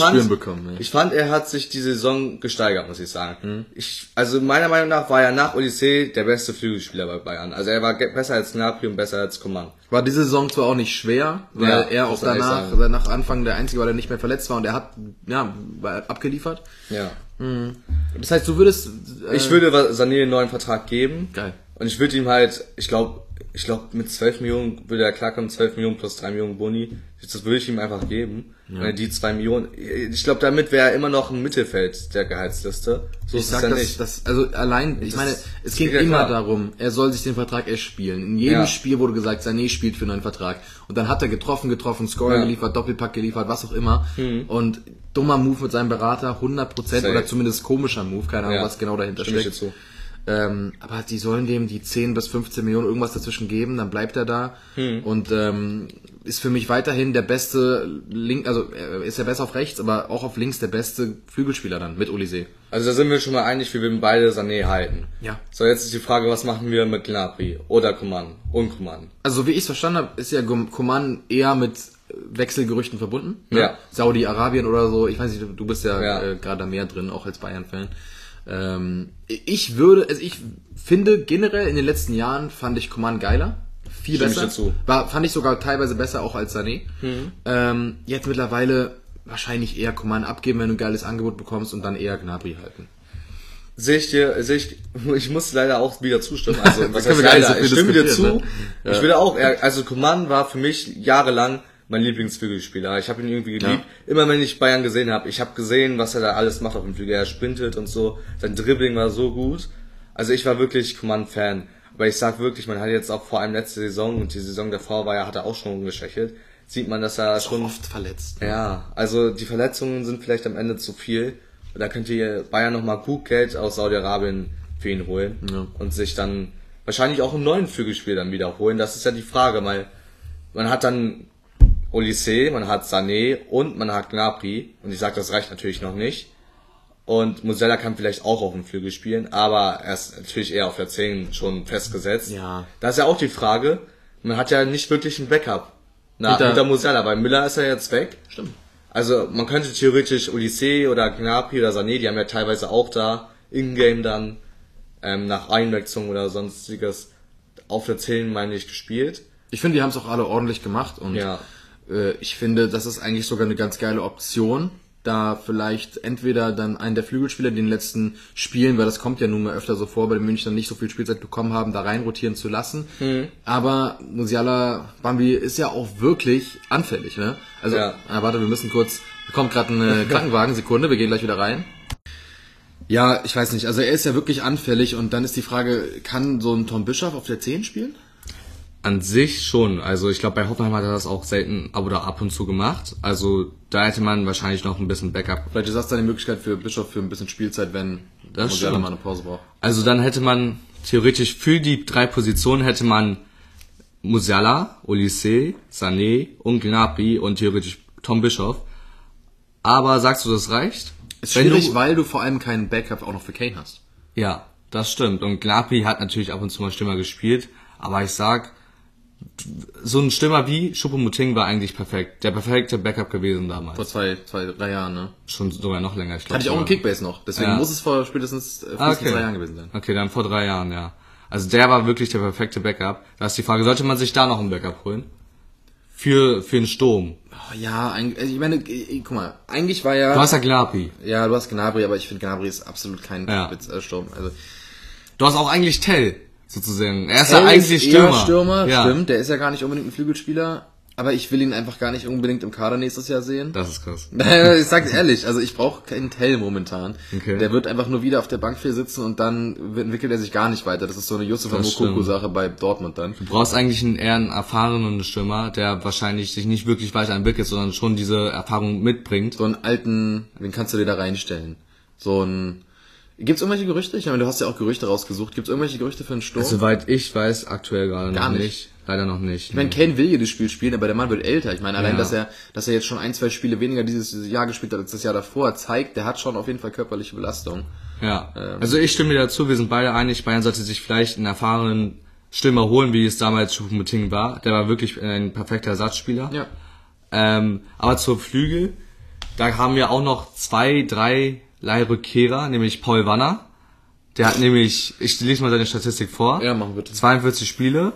er hat sich die Saison gesteigert, muss ich sagen. Also meiner Meinung nach war er nach Odyssee der beste Flügelspieler bei Bayern. Also er war besser als Gnabry und besser als Coman. War diese Saison zwar auch nicht schwer, weil er auch nach Anfang der Einzige war, der nicht mehr verletzt war und er hat abgeliefert. Ja. Das heißt, du würdest... ich würde Sané einen neuen Vertrag geben. Geil. Und ich würde ihm halt, ich glaube mit 12 Millionen würde er klarkommen, 12 Millionen plus 3 Millionen Boni. Das würde ich ihm einfach geben. Ja. Die 2 Millionen, ich glaube, damit wäre er immer noch im Mittelfeld der Gehaltsliste. So ich sag also allein, ich meine, es ging immer darum, er soll sich den Vertrag erspielen. In jedem Spiel wurde gesagt, Sané spielt für einen neuen Vertrag. Und dann hat er getroffen, Scorer geliefert, Doppelpack geliefert, was auch immer. Und dummer Move mit seinem Berater, 100% oder zumindest komischer Move, keine Ahnung, was genau dahinter steckt. Aber die sollen dem die 10 bis 15 Millionen irgendwas dazwischen geben, dann bleibt er da und ist für mich weiterhin der beste er ist ja besser auf rechts, aber auch auf links der beste Flügelspieler dann mit Olise. Also da sind wir schon mal einig, wir würden beide Sané halten. Ja. So, jetzt ist die Frage, was machen wir mit Gnabry oder Coman und Coman? Also wie ich es verstanden habe, ist ja Coman eher mit Wechselgerüchten verbunden. Ne? Ja. Saudi-Arabien oder so, ich weiß nicht, du bist ja gerade da mehr drin, auch als Bayern-Fan. Ich finde generell in den letzten Jahren fand ich Coman geiler. Viel besser. Fand ich sogar teilweise besser auch als Sané. Jetzt mittlerweile wahrscheinlich eher Coman abgeben, wenn du ein geiles Angebot bekommst und dann eher Gnabry halten. ich muss leider auch wieder zustimmen. Also, was heißt leider? Ich stimme dir zu. Ne? Ja. Ich würde auch, also Coman war für mich jahrelang mein Lieblingsflügelspieler. Ich habe ihn irgendwie geliebt. Ja. Immer wenn ich Bayern gesehen habe, ich habe gesehen, was er da alles macht auf dem Flügel. Er sprintet und so. Sein Dribbling war so gut. Also ich war wirklich Coman-Fan. Aber ich sag wirklich, man hat jetzt auch vor allem letzte Saison und die Saison davor hat er auch schon geschwächelt. Sieht man, dass er schon oft verletzt. Ja, also die Verletzungen sind vielleicht am Ende zu viel. Da könnt ihr Bayern nochmal gut Geld aus Saudi-Arabien für ihn holen. Ja. Und sich dann wahrscheinlich auch einen neuen Flügelspiel dann wiederholen. Das ist ja die Frage, weil man hat dann Olise, man hat Sané und man hat Gnabry. Und ich sag, das reicht natürlich noch nicht. Und Musiala kann vielleicht auch auf dem Flügel spielen, aber er ist natürlich eher auf der 10 schon festgesetzt. Ja. Da ist ja auch die Frage, man hat ja nicht wirklich ein Backup hinter Musiala, weil Müller ist ja jetzt weg. Stimmt. Also man könnte theoretisch Olise oder Gnabry oder Sané, die haben ja teilweise auch da in-game dann nach Einwechslung oder sonstiges auf der 10, meine ich, gespielt. Ich finde, die haben es auch alle ordentlich gemacht und ich finde, das ist eigentlich sogar eine ganz geile Option, da vielleicht entweder dann einen der Flügelspieler, die in den letzten Spielen, weil das kommt ja nun mal öfter so vor, bei den München nicht so viel Spielzeit bekommen haben, da rein rotieren zu lassen. Aber Musiala, Bambi ist ja auch wirklich anfällig, ne? Also, warte, wir kommt gerade ein Krankenwagen, Sekunde, wir gehen gleich wieder rein. Ja, ich weiß nicht, also er ist ja wirklich anfällig und dann ist die Frage, kann so ein Tom Bischoff auf der 10 spielen? An sich schon. Also ich glaube, bei Hoffenheim hat er das auch selten oder ab und zu gemacht. Also da hätte man wahrscheinlich noch ein bisschen Backup. Vielleicht ist das dann die Möglichkeit für Bischof für ein bisschen Spielzeit, wenn Musiala mal eine Pause braucht. Also dann hätte man theoretisch für die 3 Positionen hätte man Musiala, Olise, Sané und Gnabry und theoretisch Tom Bischof. Aber sagst du, das reicht? Ist schwierig, weil du vor allem keinen Backup auch noch für Kane hast. Ja, das stimmt. Und Gnabry hat natürlich ab und zu mal Stürmer gespielt. Aber ich sag, so ein Stürmer wie Choupo-Moting war eigentlich perfekt. Der perfekte Backup gewesen damals. Vor 3 Jahren, ne? Schon sogar noch länger, ich glaube. Hatte ich auch einen Kickbase noch. Deswegen muss es vor spätestens 3 Jahren gewesen sein. Okay, dann vor 3 Jahren, ja. Also der war wirklich der perfekte Backup. Da ist die Frage, sollte man sich da noch ein Backup holen? Für einen Sturm. Oh, ja, ich meine, guck mal, eigentlich war ja... Du hast ja Gnabry. Ja, du hast Gnabry, aber ich finde Gnabry ist absolut kein Sturm. Also, du hast auch eigentlich Tell. Sozusagen. Er ist ja eigentlich Stürmer. Ja. Stimmt, der ist ja gar nicht unbedingt ein Flügelspieler, aber ich will ihn einfach gar nicht unbedingt im Kader nächstes Jahr sehen. Das ist krass. Ich sag's ehrlich, also ich brauche keinen Tell momentan. Okay. Der wird einfach nur wieder auf der Bank viel sitzen und dann entwickelt er sich gar nicht weiter. Das ist so eine Yusufa Moukoko-Sache bei Dortmund dann. Du brauchst eigentlich eher einen erfahrenen Stürmer, der wahrscheinlich sich nicht wirklich weiterentwickelt, sondern schon diese Erfahrung mitbringt. So einen alten, wen kannst du dir da reinstellen? Gibt's irgendwelche Gerüchte? Ich meine, du hast ja auch Gerüchte rausgesucht. Gibt's irgendwelche Gerüchte für einen Sturm? Soweit ich weiß, aktuell gerade noch nicht. Leider noch nicht. Ich meine, Kane will jedes Spiel spielen, aber der Mann wird älter. Ich meine, allein, dass er jetzt schon 1, 2 Spiele weniger dieses Jahr gespielt hat als das Jahr davor, zeigt, der hat schon auf jeden Fall körperliche Belastung. Ja. Also ich stimme dir dazu, wir sind beide einig, Bayern sollte sich vielleicht einen erfahrenen Stürmer holen, wie es damals Choupo-Moting war. Der war wirklich ein perfekter Ersatzspieler. Ja. Aber zur Flügel, da haben wir auch noch 2, 3 Leihrückkehrer, nämlich Paul Wanner. Der hat nämlich, ich lese mal seine Statistik vor. Ja, machen bitte. 42 Spiele,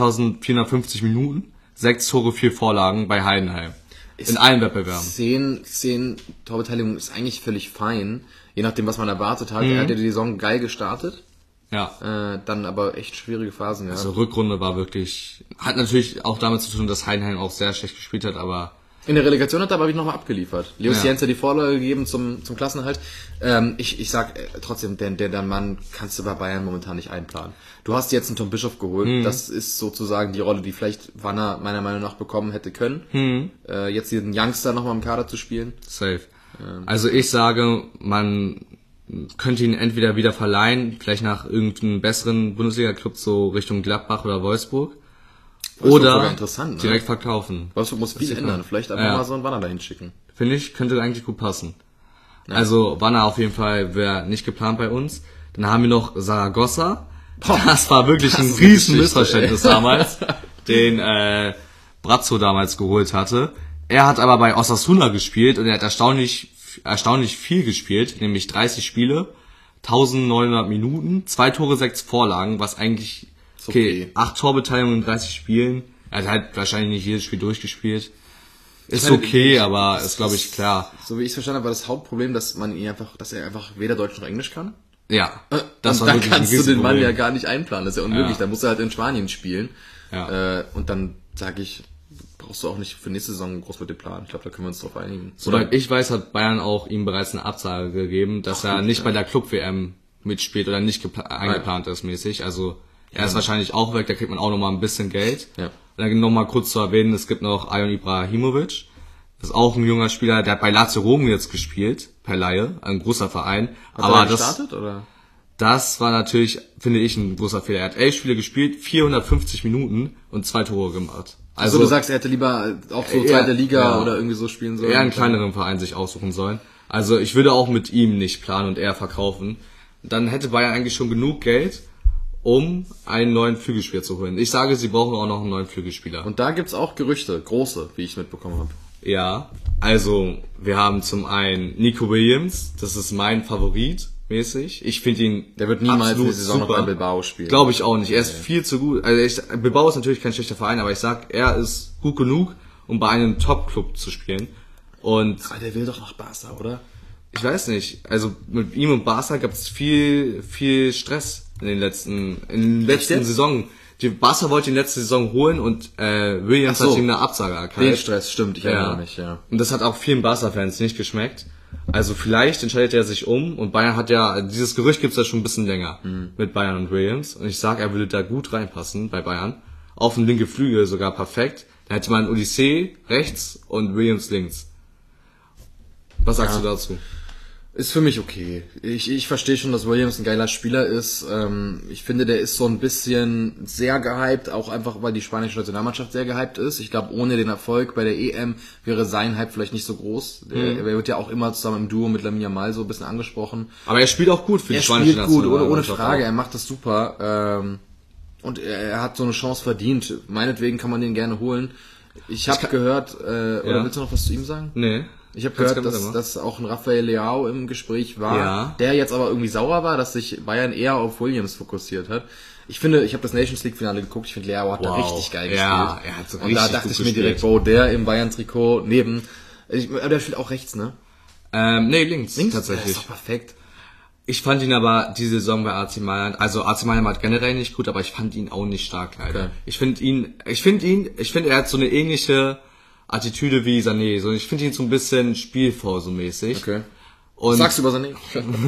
2450 Minuten, 6 Tore, 4 Vorlagen bei Heidenheim. In allen Wettbewerben. 10 Torbeteiligung ist eigentlich völlig fein. Je nachdem, was man erwartet hat. Er hat ja die Saison geil gestartet. Ja. Dann aber echt schwierige Phasen, ja. Also Rückrunde war wirklich, hat natürlich auch damit zu tun, dass Heidenheim auch sehr schlecht gespielt hat, aber in der Relegation hat er aber nochmal abgeliefert. Leo Cienza die Vorlage gegeben zum Klassenerhalt. Ich sag trotzdem, der Mann kannst du bei Bayern momentan nicht einplanen. Du hast jetzt einen Tom Bischof geholt. Das ist sozusagen die Rolle, die vielleicht Wanner meiner Meinung nach bekommen hätte können. Jetzt diesen Youngster nochmal im Kader zu spielen. Safe. Also ich sage, man könnte ihn entweder wieder verleihen, vielleicht nach irgendeinem besseren Bundesliga-Club, so Richtung Gladbach oder Wolfsburg. Oder direkt verkaufen. Wolfsburg muss viel ändern. Vielleicht einfach mal so einen Wanner dahin schicken. Finde ich, könnte eigentlich gut passen. Ja. Also Wanner auf jeden Fall wäre nicht geplant bei uns. Dann haben wir noch Saragossa. Das war wirklich ein riesen Missverständnis damals, den Brazzo damals geholt hatte. Er hat aber bei Osasuna gespielt und er hat erstaunlich viel gespielt, nämlich 30 Spiele, 1900 Minuten, 2 Tore, 6 Vorlagen, was eigentlich... Okay, 8 Torbeteiligungen in 30 Spielen. Er hat halt wahrscheinlich nicht jedes Spiel durchgespielt. Ist okay, aber ist, glaube ich, klar. So wie ich es verstanden habe, war das Hauptproblem, dass er einfach weder Deutsch noch Englisch kann. Ja, das war wirklich kannst du den Mann ja gar nicht einplanen, das ist ja unmöglich. Da muss er halt in Spanien spielen. Ja. Und dann sage ich, brauchst du auch nicht für nächste Saison groß mit dem Plan. Ich glaube, da können wir uns drauf einigen. Soweit ich weiß, hat Bayern auch ihm bereits eine Absage gegeben, dass er nicht bei der Club-WM mitspielt oder nicht eingeplant ist mäßig. Also er ist wahrscheinlich auch weg, da kriegt man auch nochmal ein bisschen Geld. Ja. Und dann nochmal kurz zu erwähnen, es gibt noch Ayon Ibrahimovic. Das ist auch ein junger Spieler, der hat bei Lazio Rom jetzt gespielt, per Leihe, ein großer Verein. Hat er gestartet, oder? Das war natürlich, finde ich, ein großer Fehler. Er hat 11 Spiele gespielt, 450 Minuten und 2 Tore gemacht. Also du sagst, er hätte lieber auch so zweite Liga oder irgendwie so spielen sollen? Eher einen kleineren Verein sich aussuchen sollen. Also ich würde auch mit ihm nicht planen und eher verkaufen. Dann hätte Bayern eigentlich schon genug Geld, um einen neuen Flügelspieler zu holen. Ich sage, sie brauchen auch noch einen neuen Flügelspieler. Und da gibt's auch Gerüchte, große, wie ich mitbekommen habe. Ja, also wir haben zum einen Nico Williams, das ist mein Favorit mäßig. Ich finde ihn, der wird niemals die Saison noch bei Bilbao spielen. Glaube ich auch nicht. Er ist viel zu gut. Also Bilbao ist natürlich kein schlechter Verein, aber ich sag, er ist gut genug, um bei einem Top-Club zu spielen. Und der will doch nach Barca, oder? Ich weiß nicht. Also mit ihm und Barca gab es viel Stress in den letzten Saison. Die Barca wollte ihn letzte Saison holen und Williams hat ihm eine Absage erkalt. Den Stress, stimmt, ich erinnere mich, ja. Und das hat auch vielen Barca-Fans nicht geschmeckt. Also vielleicht entscheidet er sich um und Bayern hat ja, dieses Gerücht gibt's ja schon ein bisschen länger mit Bayern und Williams. Und ich sag, er würde da gut reinpassen bei Bayern. Auf dem linke Flügel sogar perfekt. Da hätte man Odyssee rechts und Williams links. Was sagst du dazu? Ist für mich okay. Ich verstehe schon, dass Williams ein geiler Spieler ist. Ich finde, der ist so ein bisschen sehr gehypt, auch einfach, weil die spanische Nationalmannschaft sehr gehypt ist. Ich glaube, ohne den Erfolg bei der EM wäre sein Hype vielleicht nicht so groß. Er wird ja auch immer zusammen im Duo mit Lamine Yamal so ein bisschen angesprochen. Aber er spielt auch gut für die spanische Nationalmannschaft. Er spielt gut, ohne Frage. Er macht das super. Und er hat so eine Chance verdient. Meinetwegen kann man den gerne holen. Ich habe gehört, oder willst du noch was zu ihm sagen? Nee. Ich habe gehört, dass auch ein Rafael Leao im Gespräch war, der jetzt aber irgendwie sauer war, dass sich Bayern eher auf Williams fokussiert hat. Ich finde, ich habe das Nations League Finale geguckt, ich finde, Leao hat da richtig geil gespielt. Ja, er hat so und da dachte ich mir direkt, der im Bayern-Trikot neben, der spielt auch rechts, ne? Nee, links tatsächlich. Das ist doch perfekt. Ich fand ihn aber die Saison bei AC Mailand, also AC Mailand war generell nicht gut, aber ich fand ihn auch nicht stark, leider. Okay. Ich finde, er hat so eine ähnliche Attitüde wie Sané, so ich finde ihn so ein bisschen spielfaul so mäßig. Okay. Was sagst du über Sané?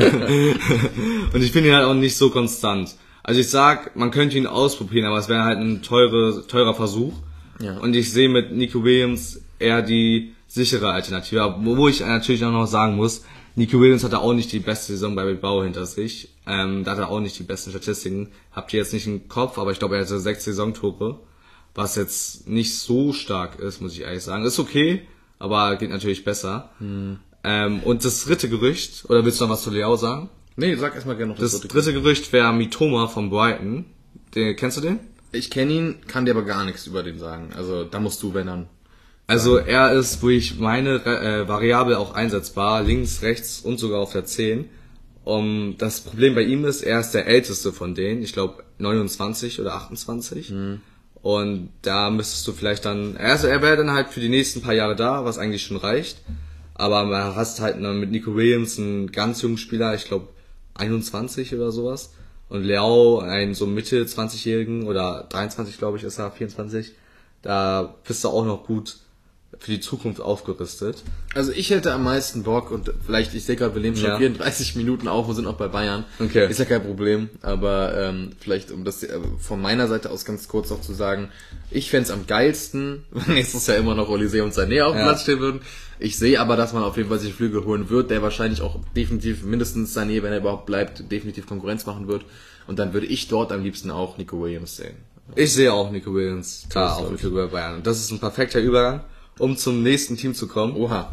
Und ich finde ihn halt auch nicht so konstant. Also ich sag, man könnte ihn ausprobieren, aber es wäre halt ein teurer Versuch. Ja. Und ich sehe mit Nico Williams eher die sichere Alternative, wo ich natürlich auch noch sagen muss, Nico Williams hatte auch nicht die beste Saison bei Bilbao hinter sich. Da hat er auch nicht die besten Statistiken. Habt ihr jetzt nicht im Kopf, aber ich glaube, er hatte 6 Saisontore. Was jetzt nicht so stark ist, muss ich ehrlich sagen. Ist okay, aber geht natürlich besser. Und das dritte Gerücht, oder willst du noch was zu Leao sagen? Nee, sag erstmal gerne noch das dritte Gerücht wäre Mitoma von Brighton. Kennst du den? Ich kenne ihn, kann dir aber gar nichts über den sagen. Also da musst du, wenn dann. Also er ist, wo ich meine, variabel auch einsetzbar, links, rechts und sogar auf der 10. Das Problem bei ihm ist, er ist der älteste von denen, ich glaube 29 oder 28. Und da müsstest du vielleicht dann, also er wäre dann halt für die nächsten paar Jahre da, was eigentlich schon reicht. Aber man hast halt mit Nico Williams einen ganz jungen Spieler, ich glaube 21 oder sowas. Und Leao, einen so Mitte 20-Jährigen oder 23, glaube ich, ist er, 24. Da bist du auch noch gut für die Zukunft aufgerüstet. Also ich hätte am meisten Bock und vielleicht, ich sehe gerade, wir nehmen schon 34 Minuten auf und sind auch bei Bayern. Okay. Ist ja kein Problem, aber vielleicht um das von meiner Seite aus ganz kurz noch zu sagen, ich fänd's am geilsten, wenn nächstes Jahr immer noch Olyse und Sané auf dem Platz stehen würden. Ich sehe aber, dass man auf jeden Fall sich Flügel holen wird, der wahrscheinlich auch definitiv mindestens Sané, wenn er überhaupt bleibt, definitiv Konkurrenz machen wird. Und dann würde ich dort am liebsten auch Nico Williams sehen. Ich sehe auch Nico Williams da auf dem Flügel bei Bayern. Und das ist ein perfekter Übergang, um zum nächsten Team zu kommen. Oha.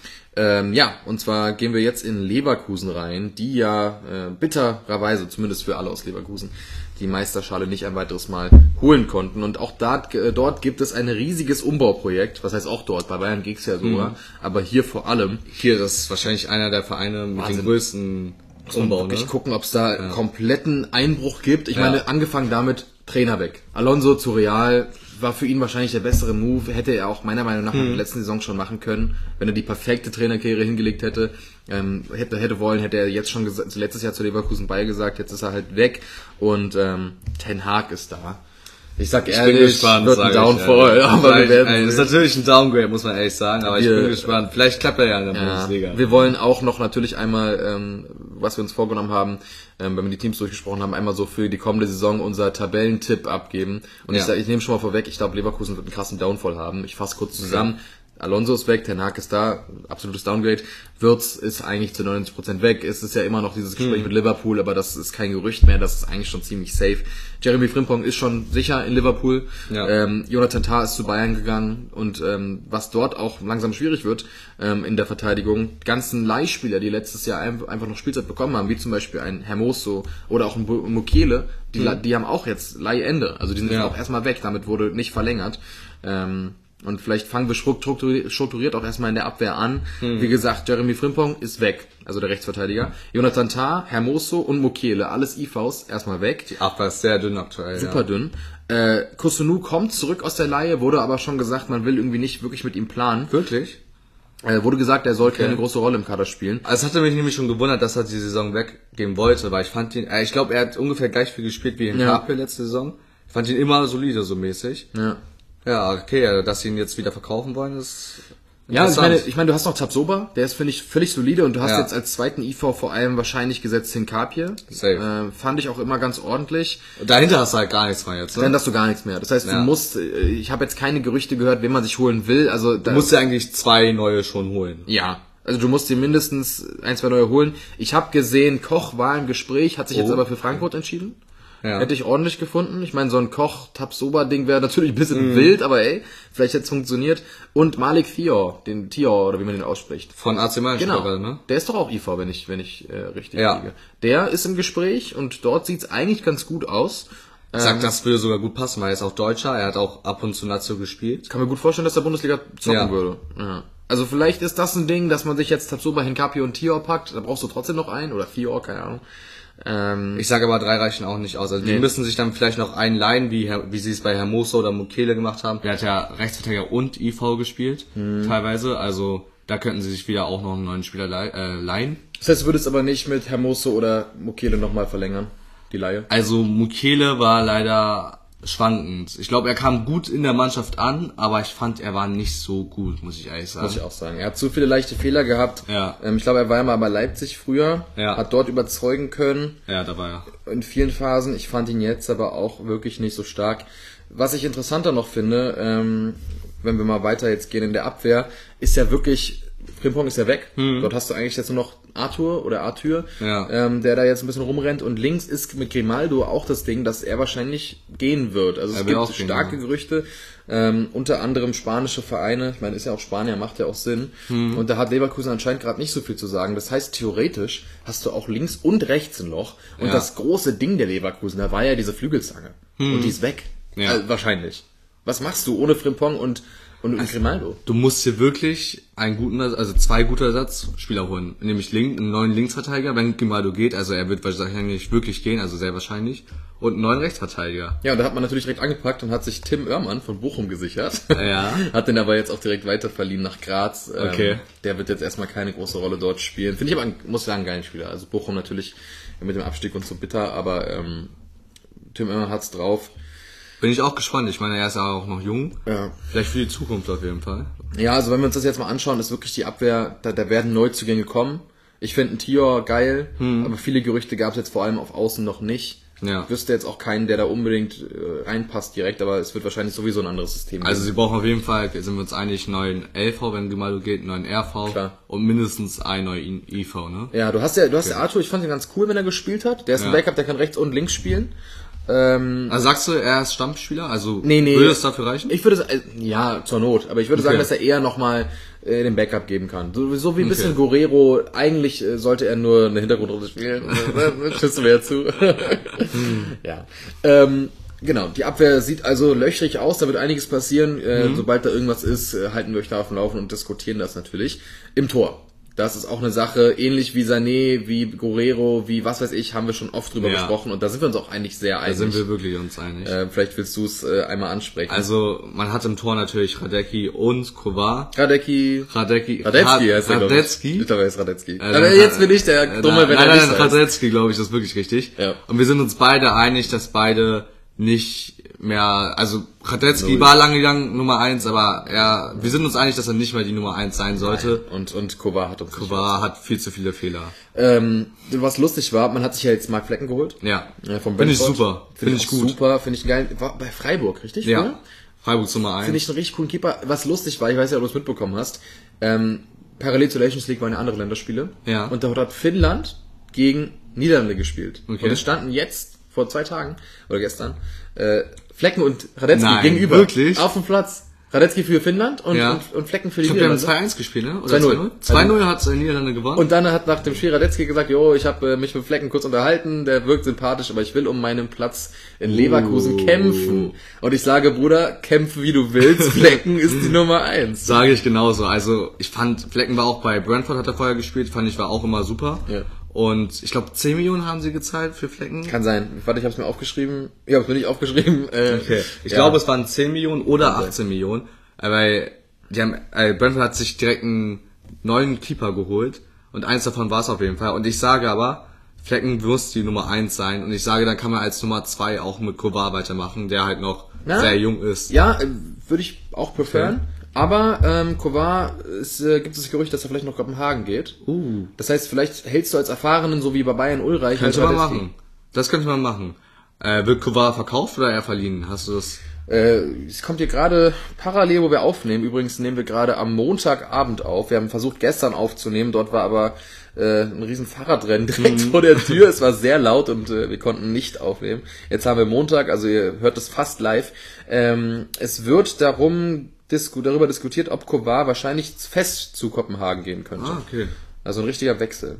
Und zwar gehen wir jetzt in Leverkusen rein, die ja bittererweise, zumindest für alle aus Leverkusen, die Meisterschale nicht ein weiteres Mal holen konnten. Und auch dort gibt es ein riesiges Umbauprojekt. Was heißt auch dort? Bei Bayern geht's ja sogar. Aber hier vor allem. Hier ist wahrscheinlich einer der Vereine mit den größten Umbau. Ich gucken, ob es da kompletten Einbruch gibt. Ich meine, angefangen damit, Trainer weg. Alonso zu Real, war für ihn wahrscheinlich der bessere Move. Hätte er auch meiner Meinung nach in der letzten Saison schon machen können, wenn er die perfekte Trainerkarriere hingelegt hätte. Hätte er jetzt schon letztes Jahr zu Leverkusen beigesagt, jetzt ist er halt weg und Ten Hag ist da. Ich sag ehrlich, bin gespannt, wird ein Downfall. Aber ist natürlich ein Downgrade, muss man ehrlich sagen, aber ich bin gespannt. Vielleicht klappt er ja in der Bundesliga. Wir wollen auch noch natürlich einmal, was wir uns vorgenommen haben, wenn wir die Teams durchgesprochen haben, einmal so für die kommende Saison unser Tabellentipp abgeben. Und ich nehme schon mal vorweg, ich glaube, Leverkusen wird einen krassen Downfall haben. Ich fasse kurz zusammen. Alonso ist weg, Ten Hag ist da, absolutes Downgrade. Wirtz ist eigentlich zu 90% weg. Es ist ja immer noch dieses Gespräch mit Liverpool, aber das ist kein Gerücht mehr, das ist eigentlich schon ziemlich safe. Jeremy Frimpong ist schon sicher in Liverpool. Ja. Jonathan Tah ist zu Bayern gegangen und was dort auch langsam schwierig wird in der Verteidigung, ganzen Leihspieler, die letztes Jahr einfach noch Spielzeit bekommen haben, wie zum Beispiel ein Hermoso oder auch ein Mukiele, die haben auch jetzt Leihende. Also die sind auch erstmal weg, damit wurde nicht verlängert. Und vielleicht fangen wir strukturiert auch erstmal in der Abwehr an. Wie gesagt, Jeremy Frimpong ist weg, also der Rechtsverteidiger. Jonathan Tah, Hermoso und Mukiele, alles IVs, erstmal weg. Die Abwehr ist sehr dünn aktuell. Super dünn. Kusunu kommt zurück aus der Leihe, wurde aber schon gesagt, man will irgendwie nicht wirklich mit ihm planen. Wirklich? Wurde gesagt, er soll keine große Rolle im Kader spielen. Also es hatte mich nämlich schon gewundert, dass er die Saison weggeben wollte, weil ich fand ihn, ich glaube, er hat ungefähr gleich viel gespielt wie in Capri letzte Saison. Ich fand ihn immer solide, so mäßig. Ja, okay, dass sie ihn jetzt wieder verkaufen wollen, ist ich meine, du hast noch Tapsoba, der ist, finde ich, völlig solide und du hast jetzt als zweiten IV vor allem wahrscheinlich gesetzt Hinkapie. Safe. Fand ich auch immer ganz ordentlich. Dahinter hast du halt gar nichts mehr jetzt, ne? Dann hast du gar nichts mehr. Das heißt, du musst, ich habe jetzt keine Gerüchte gehört, wen man sich holen will. Also du musst dir eigentlich 2 neue schon holen. Ja. Also du musst dir mindestens 1, 2 neue holen. Ich habe gesehen, Koch war im Gespräch, hat sich jetzt aber für Frankfurt entschieden. Ja. Hätte ich ordentlich gefunden. Ich meine, so ein Koch-Tapsoba-Ding wäre natürlich ein bisschen wild, aber vielleicht hätte es funktioniert. Und Malik Thior, oder wie man den ausspricht. Von AC Mailand. Genau. Ne? Der ist doch auch IV, wenn ich richtig liege. Der ist im Gespräch und dort sieht's eigentlich ganz gut aus. Sagt, das würde sogar gut passen, weil er ist auch Deutscher, er hat auch ab und zu Nazio gespielt. Kann mir gut vorstellen, dass der Bundesliga zocken würde. Ja. Also vielleicht ist das ein Ding, dass man sich jetzt Tapsoba, Hinkapie und Thior packt. Da brauchst du trotzdem noch einen oder Thior, keine Ahnung. Ich sage aber 3 reichen auch nicht aus. Also die müssen sich dann vielleicht noch einen leihen, wie sie es bei Hermoso oder Mukiele gemacht haben. Der hat ja Rechtsverteidiger und IV gespielt, teilweise. Also da könnten sie sich wieder auch noch einen neuen Spieler leihen. Das heißt, du würdest aber nicht mit Hermoso oder Mukiele nochmal verlängern, die Leihe? Also Mukiele war leider schwankend. Ich glaube, er kam gut in der Mannschaft an, aber ich fand, er war nicht so gut, muss ich ehrlich sagen. Muss ich auch sagen. Er hat zu viele leichte Fehler gehabt. Ja. Ich glaube, er war ja mal bei Leipzig früher, hat dort überzeugen können. Ja, da war er. In vielen Phasen. Ich fand ihn jetzt aber auch wirklich nicht so stark. Was ich interessanter noch finde, wenn wir mal weiter jetzt gehen in der Abwehr, ist ja wirklich, Frimpong ist ja weg. Dort hast du eigentlich jetzt nur noch Arthur, der da jetzt ein bisschen rumrennt. Und links ist mit Grimaldo auch das Ding, dass er wahrscheinlich gehen wird. Also es gibt starke Gerüchte, unter anderem spanische Vereine. Ich meine, ist ja auch Spanier, macht ja auch Sinn. Und da hat Leverkusen anscheinend gerade nicht so viel zu sagen. Das heißt, theoretisch hast du auch links und rechts ein Loch. Und das große Ding der Leverkusen, da war ja diese Flügelzange. Und die ist weg. Ja. Also, wahrscheinlich. Was machst du ohne Frimpong und Grimaldo? Du musst hier wirklich also 2 gute Ersatzspieler holen. Nämlich einen neuen Linksverteidiger, wenn Grimaldo geht. Also er wird wahrscheinlich wirklich gehen, also sehr wahrscheinlich. Und einen neuen Rechtsverteidiger. Ja, und da hat man natürlich direkt angepackt und hat sich Tim Oermann von Bochum gesichert. Ja. Hat den aber jetzt auch direkt weiterverliehen nach Graz. Okay. Der wird jetzt erstmal keine große Rolle dort spielen. Finde ich aber, muss sagen, einen geilen Spieler. Also Bochum natürlich mit dem Abstieg und so bitter, aber Tim Oermann hat's drauf. Bin ich auch gespannt. Ich meine, er ist ja auch noch jung. Ja. Vielleicht für die Zukunft auf jeden Fall. Ja, also wenn wir uns das jetzt mal anschauen, ist wirklich die Abwehr, da werden Neuzugänge kommen. Ich finde einen Thior geil, aber viele Gerüchte gab es jetzt vor allem auf Außen noch nicht. Ja. Ich wüsste jetzt auch keinen, der da unbedingt reinpasst direkt, aber es wird wahrscheinlich sowieso ein anderes System Also sie brauchen auf jeden Fall, sind wir uns einig, einen neuen LV, wenn Grimaldo geht, einen neuen RV. Klar. Und mindestens einen neuen IV, ne? Ja, du hast ja Arthur, ich fand ihn ganz cool, wenn er gespielt hat. Der ist ein Backup, der kann rechts und links spielen. Also sagst du, er ist Stammspieler? Also nee. Würde es dafür reichen? Ich würde ja, zur Not, aber ich würde sagen, dass er eher nochmal den Backup geben kann. So wie ein bisschen Guerrero, eigentlich sollte er nur eine Hintergrundrolle spielen. Schützt mir ja zu. Ja. Genau, die Abwehr sieht also löchrig aus, da wird einiges passieren. Sobald da irgendwas ist, halten wir euch da auf dem Laufen und diskutieren das natürlich. Im Tor. Das ist auch eine Sache, ähnlich wie Sané, wie Guerrero, wie was weiß ich, haben wir schon oft drüber gesprochen und da sind wir uns auch eigentlich sehr einig. Da sind wir wirklich uns einig. Vielleicht willst du es einmal ansprechen. Also, man hat im Tor natürlich Radecki und Kovar. Radetzky heißt er, Radetzky? Ich glaube, er ist Radetzky. Aber jetzt bin ich der Dumme, wenn er nicht heißt. Radetzky, glaube ich, das ist wirklich richtig. Ja. Und wir sind uns beide einig, dass beide nicht mehr, also Radetzky war lange Nummer 1, aber wir sind uns einig, dass er nicht mehr die Nummer 1 sein sollte. Und Kovar hat viel zu viele Fehler. Was lustig war, man hat sich ja jetzt Marc Flecken geholt. Ja. Vom Finde ich super. Finde ich gut. Super, finde ich geil. War bei Freiburg, richtig? Ja. Oder? Freiburg Nummer 1. Finde ich einen richtig coolen Keeper. Was lustig war, ich weiß ja, ob du es mitbekommen hast, parallel zur Nations League waren ja andere Länderspiele. Ja. Und da hat Finnland gegen Niederlande gespielt. Okay. Und es standen jetzt, vor 2 Tagen, oder gestern, Flecken und Radetzky gegenüber. Wirklich? Auf dem Platz. Radetzky für Finnland und Flecken für die Niederlande. Wir haben 2-1 gespielt, ne? Oder 2-0. 2-0 hat Niederlande gewonnen. Und dann hat nach dem Spiel Radetzky gesagt, ich habe mich mit Flecken kurz unterhalten, der wirkt sympathisch, aber ich will um meinen Platz in Leverkusen kämpfen. Und ich sage, Bruder, kämpfe wie du willst, Flecken ist die Nummer 1. Sage ich genauso. Also ich fand, Flecken war auch bei Brentford, hat er vorher gespielt, war auch immer super. Ja. Und ich glaube 10 Millionen haben sie gezahlt für Flecken. Kann sein. Warte, ich habe es mir aufgeschrieben. Ich habe es mir nicht aufgeschrieben. Okay. Ich glaube, es waren 10 Millionen oder 18 Millionen. Weil Brentford hat sich direkt einen neuen Keeper geholt. Und eins davon war es auf jeden Fall. Und ich sage aber, Flecken muss die Nummer 1 sein. Und ich sage, dann kann man als Nummer 2 auch mit Kovar weitermachen, der halt noch sehr jung ist. Ja, würde ich auch preferen. Okay. Aber Kovar, gibt es das Gerücht, dass er vielleicht nach Kopenhagen geht. Das heißt, vielleicht hältst du als Erfahrenen, so wie bei Bayern Ulreich. Könnte man machen. Das könnte man machen. Wird Kovar verkauft oder eher verliehen? Hast du das? Es kommt hier gerade parallel, wo wir aufnehmen. Übrigens nehmen wir gerade am Montagabend auf. Wir haben versucht, gestern aufzunehmen. Dort war aber ein riesen Fahrradrennen direkt vor der Tür. Es war sehr laut und wir konnten nicht aufnehmen. Jetzt haben wir Montag, also ihr hört es fast live. Es wird darüber diskutiert, ob Kovar wahrscheinlich fest zu Kopenhagen gehen könnte. Okay. Also ein richtiger Wechsel.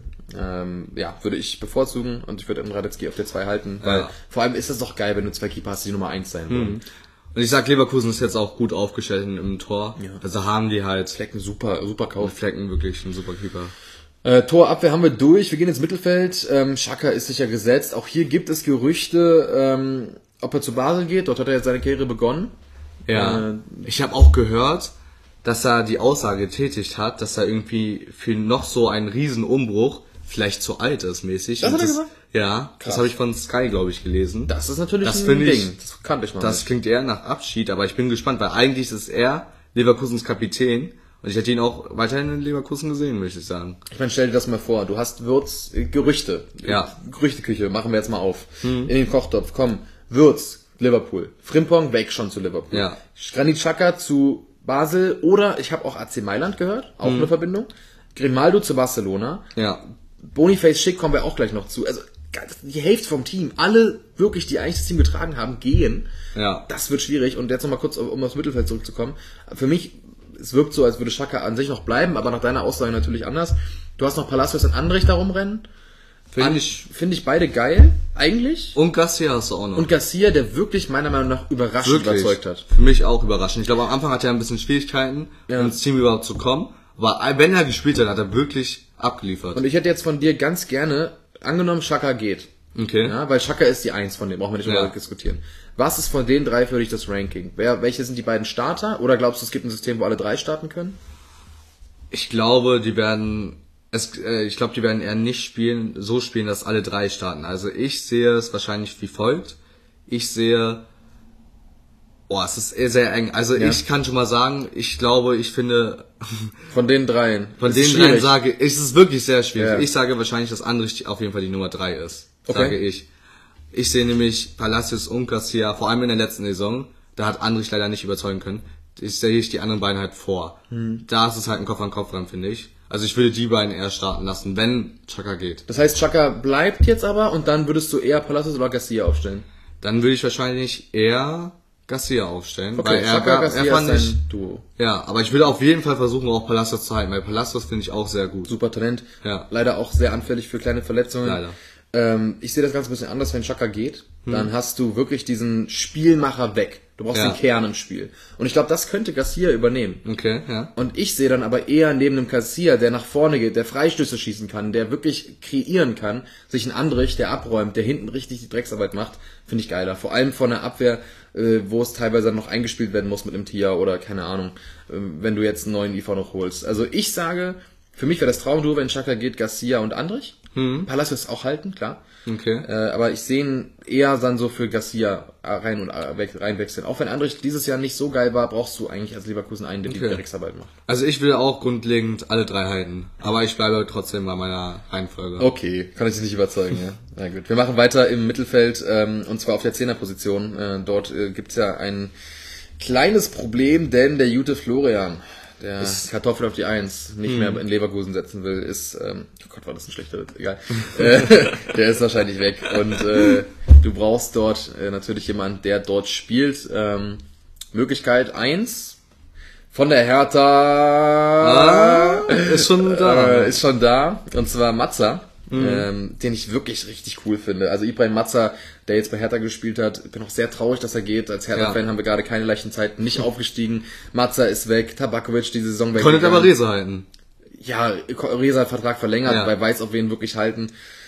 Würde ich bevorzugen und ich würde Radetzky auf der 2 halten, weil vor allem ist es doch geil, wenn du 2 Keeper hast, die Nummer 1 sein wollen. Und ich sag, Leverkusen ist jetzt auch gut aufgestellt im Tor. Ja. Also haben die halt Flecken super Kauf. Flecken wirklich ein super Keeper. Torabwehr haben wir durch, wir gehen ins Mittelfeld. Xhaka ist sicher gesetzt. Auch hier gibt es Gerüchte, ob er zu Basel geht. Dort hat er jetzt seine Karriere begonnen. Ja. Ich habe auch gehört, dass er die Aussage getätigt hat, dass er irgendwie für noch so einen riesen Umbruch vielleicht zu alt ist mäßig. Das hat er gesagt? Ja, krass. Das habe ich von Sky, glaube ich, gelesen. Das ist natürlich ein Ding. Das kannte ich noch nicht. Das klingt eher nach Abschied, aber ich bin gespannt, weil eigentlich ist er Leverkusens Kapitän und ich hätte ihn auch weiterhin in Leverkusen gesehen, möchte ich sagen. Ich meine, stell dir das mal vor, du hast Gerüchte. Ja. Gerüchteküche, machen wir jetzt mal auf. In den Kochtopf, komm, Würz, Liverpool. Frimpong weg schon zu Liverpool. Ja. Granit Xhaka zu Basel oder ich habe auch AC Mailand gehört, auch eine Verbindung. Grimaldo zu Barcelona. Ja. Boniface Schick kommen wir auch gleich noch zu. Also die Hälfte vom Team, alle wirklich, die eigentlich das Team getragen haben, gehen. Ja. Das wird schwierig. Und jetzt nochmal kurz, um aufs Mittelfeld zurückzukommen. Für mich, es wirkt so, als würde Xhaka an sich noch bleiben, aber nach deiner Aussage natürlich anders. Du hast noch Palacios und Andrich da rumrennen. Finde ich beide geil, eigentlich. Und Garcia hast du auch noch. Und Garcia, der wirklich meiner Meinung nach überraschend überzeugt hat. Für mich auch überraschend. Ich glaube, am Anfang hatte er ein bisschen Schwierigkeiten, ins Team überhaupt zu kommen. Aber wenn er gespielt hat, hat er wirklich abgeliefert. Und ich hätte jetzt von dir ganz gerne, angenommen, Xhaka geht. Okay. Ja, weil Xhaka ist die 1 von denen, brauchen wir nicht mehr diskutieren. Was ist von den 3 für dich das Ranking? Welche sind die beiden Starter? Oder glaubst du, es gibt ein System, wo alle 3 starten können? Ich glaube, die werden eher nicht so spielen, dass alle 3 starten. Also ich sehe es wahrscheinlich wie folgt. Ich sehe, es ist sehr eng. Also ich kann schon mal sagen, ich finde... Von den 3. Von den 3 sage ich, es ist wirklich sehr schwierig. Ja. Ich sage wahrscheinlich, dass Andrich auf jeden Fall die Nummer 3 ist. Okay. Sage ich. Ich sehe nämlich Palacios und Garcia, vor allem in der letzten Saison, da hat Andrich leider nicht überzeugen können. Ich sehe die anderen beiden halt vor. Da ist es halt ein Kopf an Kopf dran, finde ich. Also ich würde die beiden eher starten lassen, wenn Xhaka geht. Das heißt, Xhaka bleibt jetzt aber und dann würdest du eher Palacios oder Garcia aufstellen? Dann würde ich wahrscheinlich eher Garcia aufstellen, okay, weil er fand ich Duo. Ja, aber ich würde auf jeden Fall versuchen, auch Palacios zu halten, weil Palacios finde ich auch sehr gut. Super Talent. Ja. Leider auch sehr anfällig für kleine Verletzungen. Leider. Ich sehe das Ganze ein bisschen anders, wenn Xhaka geht. Dann hast du wirklich diesen Spielmacher weg. Du brauchst den Kern im Spiel. Und ich glaube, das könnte Garcia übernehmen. Okay, ja. Und ich sehe dann aber eher neben dem Garcia, der nach vorne geht, der Freistöße schießen kann, der wirklich kreieren kann, sich einen Andrich, der abräumt, der hinten richtig die Drecksarbeit macht, finde ich geiler. Vor allem von der Abwehr, wo es teilweise noch eingespielt werden muss mit einem Tia oder keine Ahnung, wenn du jetzt einen neuen IV noch holst. Also ich sage, für mich wäre das Traumduo, wenn Xhaka geht, Garcia und Andrich. Palacios auch halten, klar. Okay. Aber ich sehe ihn eher dann so für Garcia reinwechseln. Auch wenn Andrich dieses Jahr nicht so geil war, brauchst du eigentlich als Leverkusen einen, der die Drecksarbeit macht. Also ich will auch grundlegend alle 3 halten. Aber ich bleibe trotzdem bei meiner Reihenfolge. Okay, kann ich dich nicht überzeugen, ja. Na gut. Wir machen weiter im Mittelfeld, und zwar auf der 10er-Position. Dort gibt's ja ein kleines Problem, denn der Jute Florian, der Kartoffel auf die 1 nicht mehr in Leverkusen setzen will, ist, oh Gott, war das ein schlechter Witz, egal, der ist wahrscheinlich weg und du brauchst dort natürlich jemand, der dort spielt. Möglichkeit 1 von der Hertha ist schon da, und zwar Matza. Den ich wirklich richtig cool finde. Also Ibrahim Matza, der jetzt bei Hertha gespielt hat, bin auch sehr traurig, dass er geht. Als Hertha-Fan haben wir gerade keine leichten Zeiten, nicht aufgestiegen. Matza ist weg, Tabakovic die Saison weg. Konntet aber Reza halten. Ja, Reza hat Vertrag verlängert, bei weiß, ob wir ihn wirklich halten.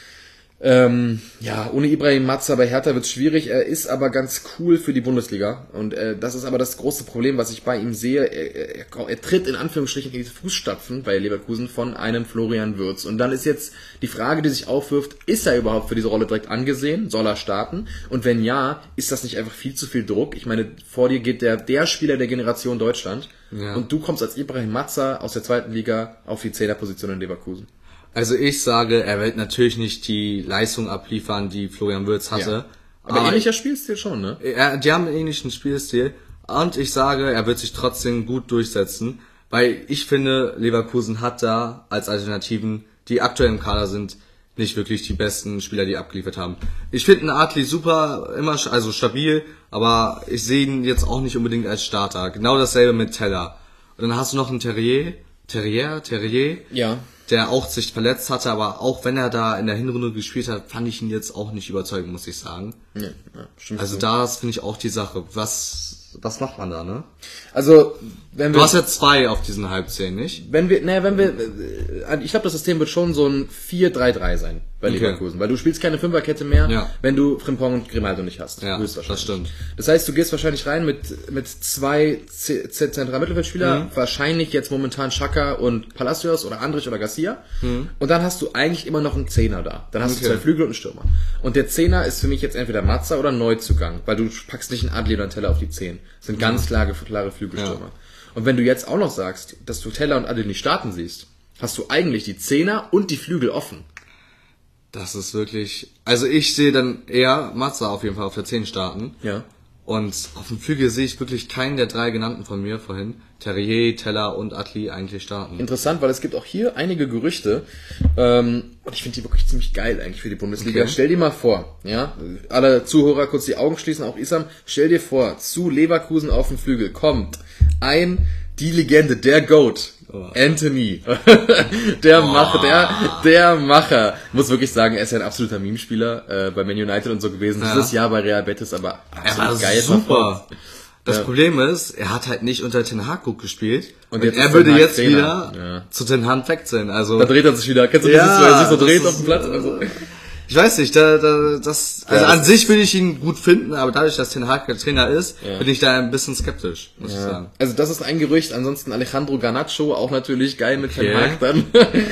Ohne Ibrahim Matza bei Hertha wird's schwierig. Er ist aber ganz cool für die Bundesliga. Und das ist aber das große Problem, was ich bei ihm sehe. Er tritt in Anführungsstrichen in die Fußstapfen bei Leverkusen von einem Florian Wirtz. Und dann ist jetzt die Frage, die sich aufwirft, ist er überhaupt für diese Rolle direkt angesehen? Soll er starten? Und wenn ja, ist das nicht einfach viel zu viel Druck? Ich meine, vor dir geht der Spieler der Generation Deutschland. Ja. Und du kommst als Ibrahim Matza aus der 2. Liga auf die 10er-Position in Leverkusen. Also ich sage, er wird natürlich nicht die Leistung abliefern, die Florian Wirtz hatte. Ja. Aber ähnlicher Spielstil schon, ne? Die haben einen ähnlichen Spielstil. Und ich sage, er wird sich trotzdem gut durchsetzen. Weil ich finde, Leverkusen hat da als Alternativen, die aktuell im Kader sind, nicht wirklich die besten Spieler, die abgeliefert haben. Ich finde einen Adli super, immer also stabil, aber ich sehe ihn jetzt auch nicht unbedingt als Starter. Genau dasselbe mit Teller. Und dann hast du noch einen Terrier. Ja. Der auch sich verletzt hatte, aber auch wenn er da in der Hinrunde gespielt hat, fand ich ihn jetzt auch nicht überzeugend, muss ich sagen. Ja, stimmt. Also das finde ich auch die Sache. Was macht man da, ne? Also, du hast ja 2 auf diesen Halbzehn, nicht? Ich glaube, das System wird schon so ein 4-3-3 sein bei Leverkusen, weil du spielst keine Fünferkette mehr, wenn du Frimpong und Grimaldo nicht hast. Ja, das stimmt. Das heißt, du gehst wahrscheinlich rein mit 2 zentralen Mittelfeldspieler, wahrscheinlich jetzt momentan Xhaka und Palacios oder Andrich oder Garcia, und dann hast du eigentlich immer noch einen Zehner da. Dann hast du 2 Flügel und einen Stürmer. Und der Zehner ist für mich jetzt entweder Matza oder Neuzugang, weil du packst nicht einen Adli oder einen Teller auf die 10. Das sind ganz klare Flügelstürmer. Ja. Und wenn du jetzt auch noch sagst, dass du Teller und Adli nicht starten siehst, hast du eigentlich die Zehner und die Flügel offen. Das ist wirklich... Also ich sehe dann eher Matza auf jeden Fall auf der 10 starten. Ja. Und auf dem Flügel sehe ich wirklich keinen der 3 genannten von mir vorhin. Terrier, Teller und Adli eigentlich starten. Interessant, weil es gibt auch hier einige Gerüchte. Und ich finde die wirklich ziemlich geil eigentlich für die Bundesliga. Okay. Stell dir mal vor, ja, alle Zuhörer kurz die Augen schließen, auch Isam, stell dir vor, zu Leverkusen auf dem Flügel kommt die Legende, der GOAT, Anthony, der Macher, muss wirklich sagen, er ist ja ein absoluter Meme-Spieler bei Man United und so gewesen. Dieses Jahr bei Real Betis, aber absolut geil. Super. Das Problem ist, er hat halt nicht unter Ten Hag gut gespielt und er würde jetzt wieder zu Ten Hag wechseln. Also da dreht er sich wieder. Kennst du dieses, wo er sich so dreht auf dem Platz? Also ich weiß nicht, an sich will ich ihn gut finden, aber dadurch, dass Ten Hag der Trainer ist, bin ich da ein bisschen skeptisch, muss ich sagen. Also das ist ein Gerücht, ansonsten Alejandro Garnacho, auch natürlich geil mit Ten Hag dann.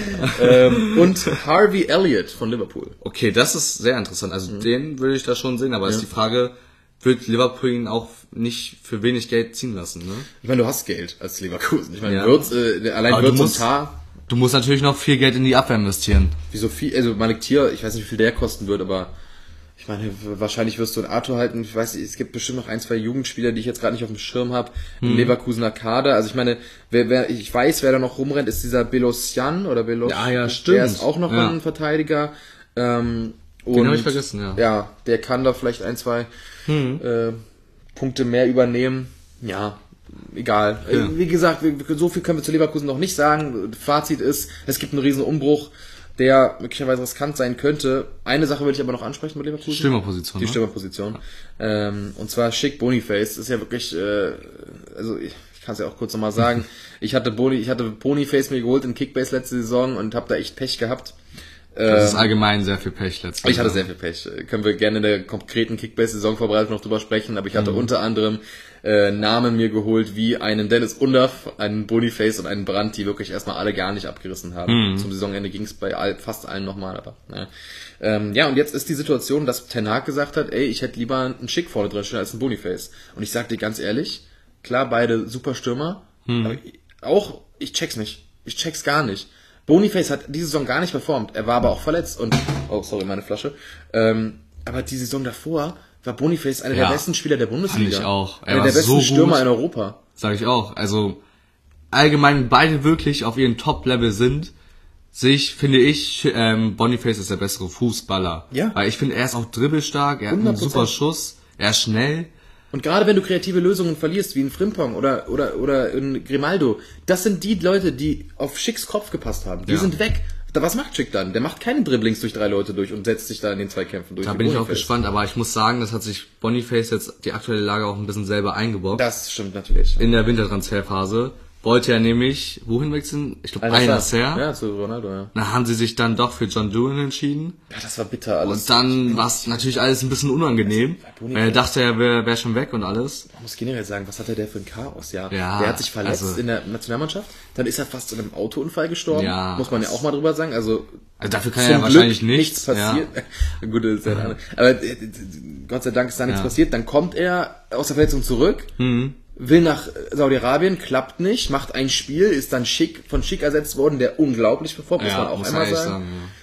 Und Harvey Elliott von Liverpool. Okay, das ist sehr interessant, also den würde ich da schon sehen, aber ist die Frage, wird Liverpool ihn auch nicht für wenig Geld ziehen lassen, ne? Ich meine, du hast Geld als Leverkusen. Ich meine, Wirtz und Tar. Du musst natürlich noch viel Geld in die Abwehr investieren. Wieso viel? Also Malik Thier, ich weiß nicht, wie viel der kosten wird, aber ich meine, wahrscheinlich wirst du einen Arthur halten. Ich weiß nicht, es gibt bestimmt noch 1, 2 Jugendspieler, die ich jetzt gerade nicht auf dem Schirm habe, im Leverkusener Kader. Also ich meine, ich weiß, wer da noch rumrennt, ist dieser Belosian oder Belos. Ja, stimmt. Der ist auch noch ein Verteidiger. Den habe ich vergessen, ja. Ja, der kann da vielleicht 1, 2 Punkte mehr übernehmen. Ja, egal. Ja. Wie gesagt, so viel können wir zu Leverkusen noch nicht sagen. Fazit ist, es gibt einen riesen Umbruch. der möglicherweise riskant sein könnte. Eine Sache würde ich aber noch ansprechen mit Leverkusen. Stürmerposition. Die Stürmerposition. Und zwar Schick Boniface. Ist ja wirklich, also ich kann es ja auch kurz nochmal sagen. Ich hatte Boniface mir geholt in Kickbase letzte Saison und habe da echt Pech gehabt. Das ist allgemein sehr viel Pech letztes Jahr. Ich hatte sehr viel Pech. Können wir gerne in der konkreten Kickbase-Saisonvorbereitung noch drüber sprechen, aber ich hatte unter anderem Namen mir geholt wie einen Dennis Undaff, einen Boniface und einen Brandt, die wirklich erstmal alle gar nicht abgerissen haben. Zum Saisonende ging es bei fast allen nochmal, aber ja, und jetzt ist die Situation, dass Ten Hag gesagt hat, ey, ich hätte lieber einen Schick vorne drin stehen als einen Boniface. Und ich sag dir ganz ehrlich, klar, beide super Stürmer, aber auch, ich check's gar nicht. Boniface hat diese Saison gar nicht performt. Er war aber auch verletzt und, oh, sorry, meine Flasche. Aber die Saison davor war Boniface einer der besten Spieler der Bundesliga. Fand ich auch. Einer der besten Stürmer in Europa. Sag ich auch. Also, allgemein beide wirklich auf ihrem Top-Level sind, finde ich, Boniface ist der bessere Fußballer. Ja. Weil ich finde, er ist auch dribbelstark, er hat einen super Schuss, er ist schnell. Und gerade wenn du kreative Lösungen verlierst, wie in Frimpong oder in Grimaldo, das sind die Leute, die auf Schicks Kopf gepasst haben. Die sind weg. Was macht Schick dann? Der macht keine Dribblings durch 3 Leute durch und setzt sich da in den Zweikämpfen durch. Da bin ich auch gespannt, aber ich muss sagen, das hat sich Boniface jetzt die aktuelle Lage auch ein bisschen selber eingebaut. Das stimmt natürlich. In der Wintertransferphase. Wollte er nämlich, wohin wechseln? Ich glaube, Al-Nassr. Ja, zu Ronaldo, ja. Dann haben sie sich dann doch für John Doohan entschieden. Ja, das war bitter alles. Und dann war es natürlich alles ein bisschen unangenehm. Weil er dachte, er wäre schon weg und alles. Man muss generell sagen, was hatte der für ein Chaos, ja. Der hat sich verletzt in der Nationalmannschaft. Dann ist er fast in einem Autounfall gestorben. Ja, muss man ja auch mal drüber sagen. Also dafür kann ja wahrscheinlich nichts passiert. Ja. Gut, das ist ja eine. Aber Gott sei Dank ist da nichts passiert. Dann kommt er aus der Verletzung zurück. Will nach Saudi-Arabien, klappt nicht, macht ein Spiel, ist dann von Schick ersetzt worden, der unglaublich performt, muss man auch einmal sagen.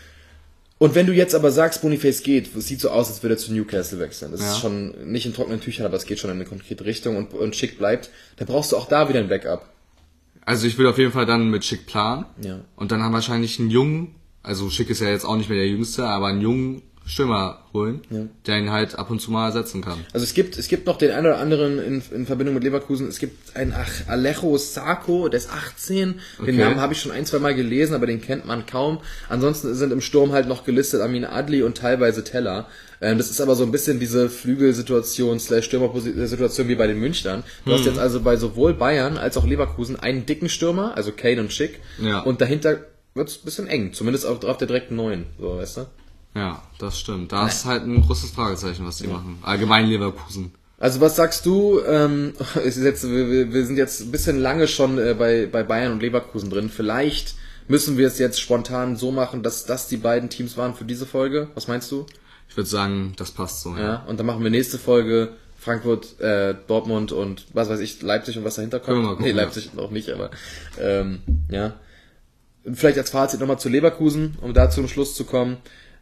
Und wenn du jetzt aber sagst, Boniface geht, es sieht so aus, als würde er zu Newcastle wechseln. Das ist schon nicht in trockenen Tüchern, aber es geht schon in eine konkrete Richtung und Schick bleibt, dann brauchst du auch da wieder ein Backup. Also ich will auf jeden Fall dann mit Schick planen. Ja. Und dann haben wir wahrscheinlich einen jungen, also Schick ist ja jetzt auch nicht mehr der Jüngste, aber einen jungen Stürmer holen, der ihn halt ab und zu mal ersetzen kann. Also es gibt noch den einen oder anderen in Verbindung mit Leverkusen. Es gibt einen Alejo Sacco, der ist 18. Den Namen habe ich schon 1-2 Mal gelesen, aber den kennt man kaum. Ansonsten sind im Sturm halt noch gelistet Amin Adli und teilweise Teller. Das ist aber so ein bisschen diese Flügelsituation / Stürmersituation wie bei den Münchnern. Du hast jetzt also bei sowohl Bayern als auch Leverkusen einen dicken Stürmer, also Kane und Schick. Ja. Und dahinter wird's ein bisschen eng. Zumindest auf der direkten 9, so, weißt du? Ja, das stimmt. Da ist halt ein großes Fragezeichen, was die machen. Allgemein Leverkusen. Also was sagst du, wir sind jetzt ein bisschen lange schon bei Bayern und Leverkusen drin. Vielleicht müssen wir es jetzt spontan so machen, dass das die beiden Teams waren für diese Folge. Was meinst du? Ich würde sagen, das passt so. Ja, und dann machen wir nächste Folge Frankfurt, Dortmund und was weiß ich, Leipzig und was dahinter kommt. Gucken, nee, Leipzig noch nicht, aber ja. Vielleicht als Fazit nochmal zu Leverkusen, um da zum Schluss zu kommen.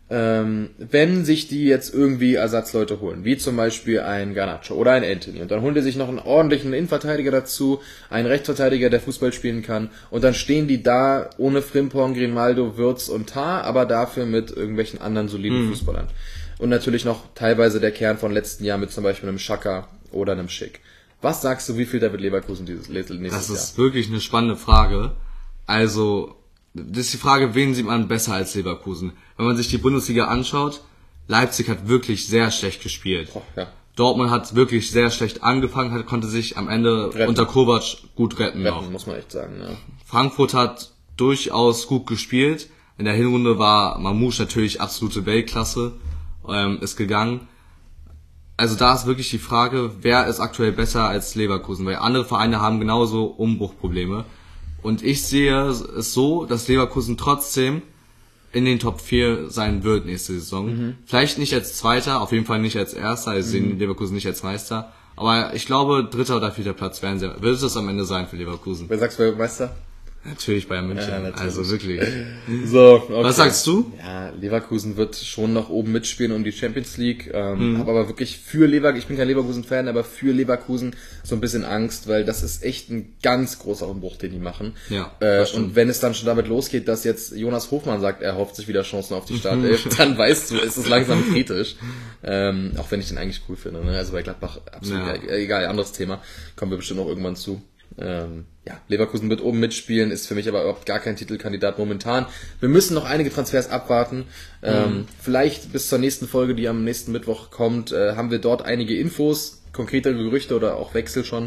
Wenn sich die jetzt irgendwie Ersatzleute holen, wie zum Beispiel ein Garnacho oder ein Anthony, und dann holen die sich noch einen ordentlichen Innenverteidiger dazu, einen Rechtsverteidiger, der Fußball spielen kann, und dann stehen die da ohne Frimpong, Grimaldo, Wirtz und Tah, aber dafür mit irgendwelchen anderen soliden Fußballern. Und natürlich noch teilweise der Kern von letzten Jahr mit zum Beispiel einem Xhaka oder einem Schick. Was sagst du, wie viel da wird Leverkusen nächstes Jahr? Das ist wirklich eine spannende Frage. Also, das ist die Frage, wen sieht man besser als Leverkusen? Wenn man sich die Bundesliga anschaut, Leipzig hat wirklich sehr schlecht gespielt. Dortmund hat wirklich sehr schlecht angefangen, konnte sich am Ende unter Kovac gut retten muss man echt sagen, ja. Frankfurt hat durchaus gut gespielt. In der Hinrunde war Mamouche natürlich absolute Weltklasse, ist gegangen. Also da ist wirklich die Frage, wer ist aktuell besser als Leverkusen? Weil andere Vereine haben genauso Umbruchprobleme. Und ich sehe es so, dass Leverkusen trotzdem in den Top 4 sein wird nächste Saison. Vielleicht nicht als Zweiter, auf jeden Fall nicht als Erster, also sehen Leverkusen nicht als Meister. Aber ich glaube, 3. oder 4. Platz wird es am Ende sein für Leverkusen. Wer sagst du, Meister? Natürlich Bayern München, also wirklich. So, okay. Was sagst du? Ja, Leverkusen wird schon noch oben mitspielen um die Champions League. Habe aber wirklich für Leverkusen, ich bin kein Leverkusen-Fan, aber für Leverkusen so ein bisschen Angst, weil das ist echt ein ganz großer Umbruch, den die machen. Ja, und wenn es dann schon damit losgeht, dass jetzt Jonas Hofmann sagt, er hofft sich wieder Chancen auf die Startelf, dann weißt du, ist es langsam kritisch. Auch wenn ich den eigentlich cool finde. Ne? Also bei Gladbach absolut egal, anderes Thema. Kommen wir bestimmt noch irgendwann zu. Leverkusen wird oben mitspielen, ist für mich aber überhaupt gar kein Titelkandidat momentan. Wir müssen noch einige Transfers abwarten. Vielleicht bis zur nächsten Folge, die am nächsten Mittwoch kommt, haben wir dort einige Infos, konkretere Gerüchte oder auch Wechsel schon.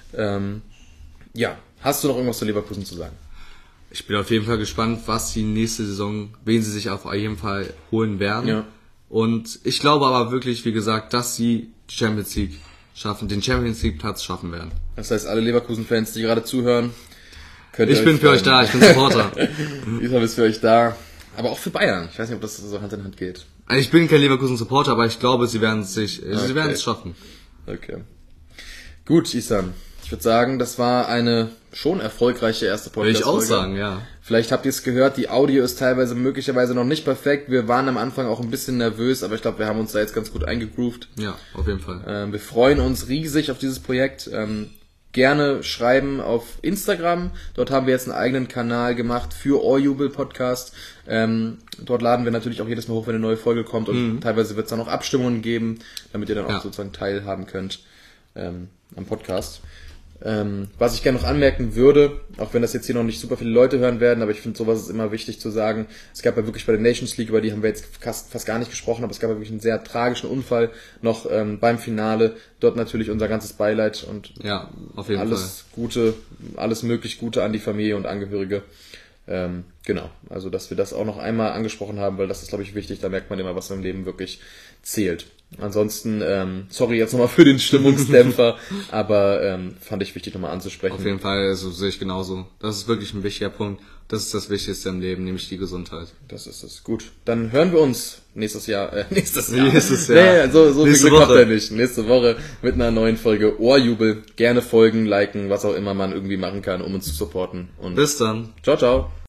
Hast du noch irgendwas zu Leverkusen zu sagen? Ich bin auf jeden Fall gespannt, was die nächste Saison, wen sie sich auf jeden Fall holen werden. Ja. Und ich glaube aber wirklich, wie gesagt, dass sie die Champions League schaffen, den Champions League Platz schaffen werden. Das heißt, alle Leverkusen-Fans, die gerade zuhören, ich bin für euch da, ich bin Supporter. Diesmal ist für euch da. Aber auch für Bayern. Ich weiß nicht, ob das so Hand in Hand geht. Ich bin kein Leverkusen-Supporter, aber ich glaube, sie werden es schaffen. Okay. Gut, Ihsan. Ich würde sagen, das war eine schon erfolgreiche erste Podcast-Folge. Will ich auch sagen, ja. Vielleicht habt ihr es gehört, die Audio ist teilweise möglicherweise noch nicht perfekt. Wir waren am Anfang auch ein bisschen nervös, aber ich glaube, wir haben uns da jetzt ganz gut eingegroovt. Ja, auf jeden Fall. Wir freuen uns riesig auf dieses Projekt. Gerne schreiben auf Instagram. Dort haben wir jetzt einen eigenen Kanal gemacht für Ohrjubel Podcast. Dort laden wir natürlich auch jedes Mal hoch, wenn eine neue Folge kommt. Und teilweise wird es dann auch Abstimmungen geben, damit ihr dann auch sozusagen teilhaben könnt am Podcast. Was ich gerne noch anmerken würde, auch wenn das jetzt hier noch nicht super viele Leute hören werden, aber ich finde, sowas ist immer wichtig zu sagen. Es gab ja wirklich bei der Nations League, über die haben wir jetzt fast gar nicht gesprochen, aber es gab ja wirklich einen sehr tragischen Unfall noch beim Finale. Dort natürlich unser ganzes Beileid und auf jeden alles Fall. Gute, alles möglich Gute an die Familie und Angehörige. Genau, also dass wir das auch noch einmal angesprochen haben, weil das ist, glaube ich, wichtig. Da merkt man immer, was im Leben wirklich zählt. Ansonsten, sorry jetzt nochmal für den Stimmungsdämpfer, aber fand ich wichtig nochmal anzusprechen. Auf jeden Fall, also sehe ich genauso. Das ist wirklich ein wichtiger Punkt. Das ist das Wichtigste im Leben, nämlich die Gesundheit. Das ist es. Gut, dann hören wir uns nächstes Jahr. Nächstes Jahr. Nee, so viel Glück habt ihr nicht. Nächste Woche mit einer neuen Folge Ohrjubel. Gerne folgen, liken, was auch immer man irgendwie machen kann, um uns zu supporten. Und bis dann. Ciao, ciao.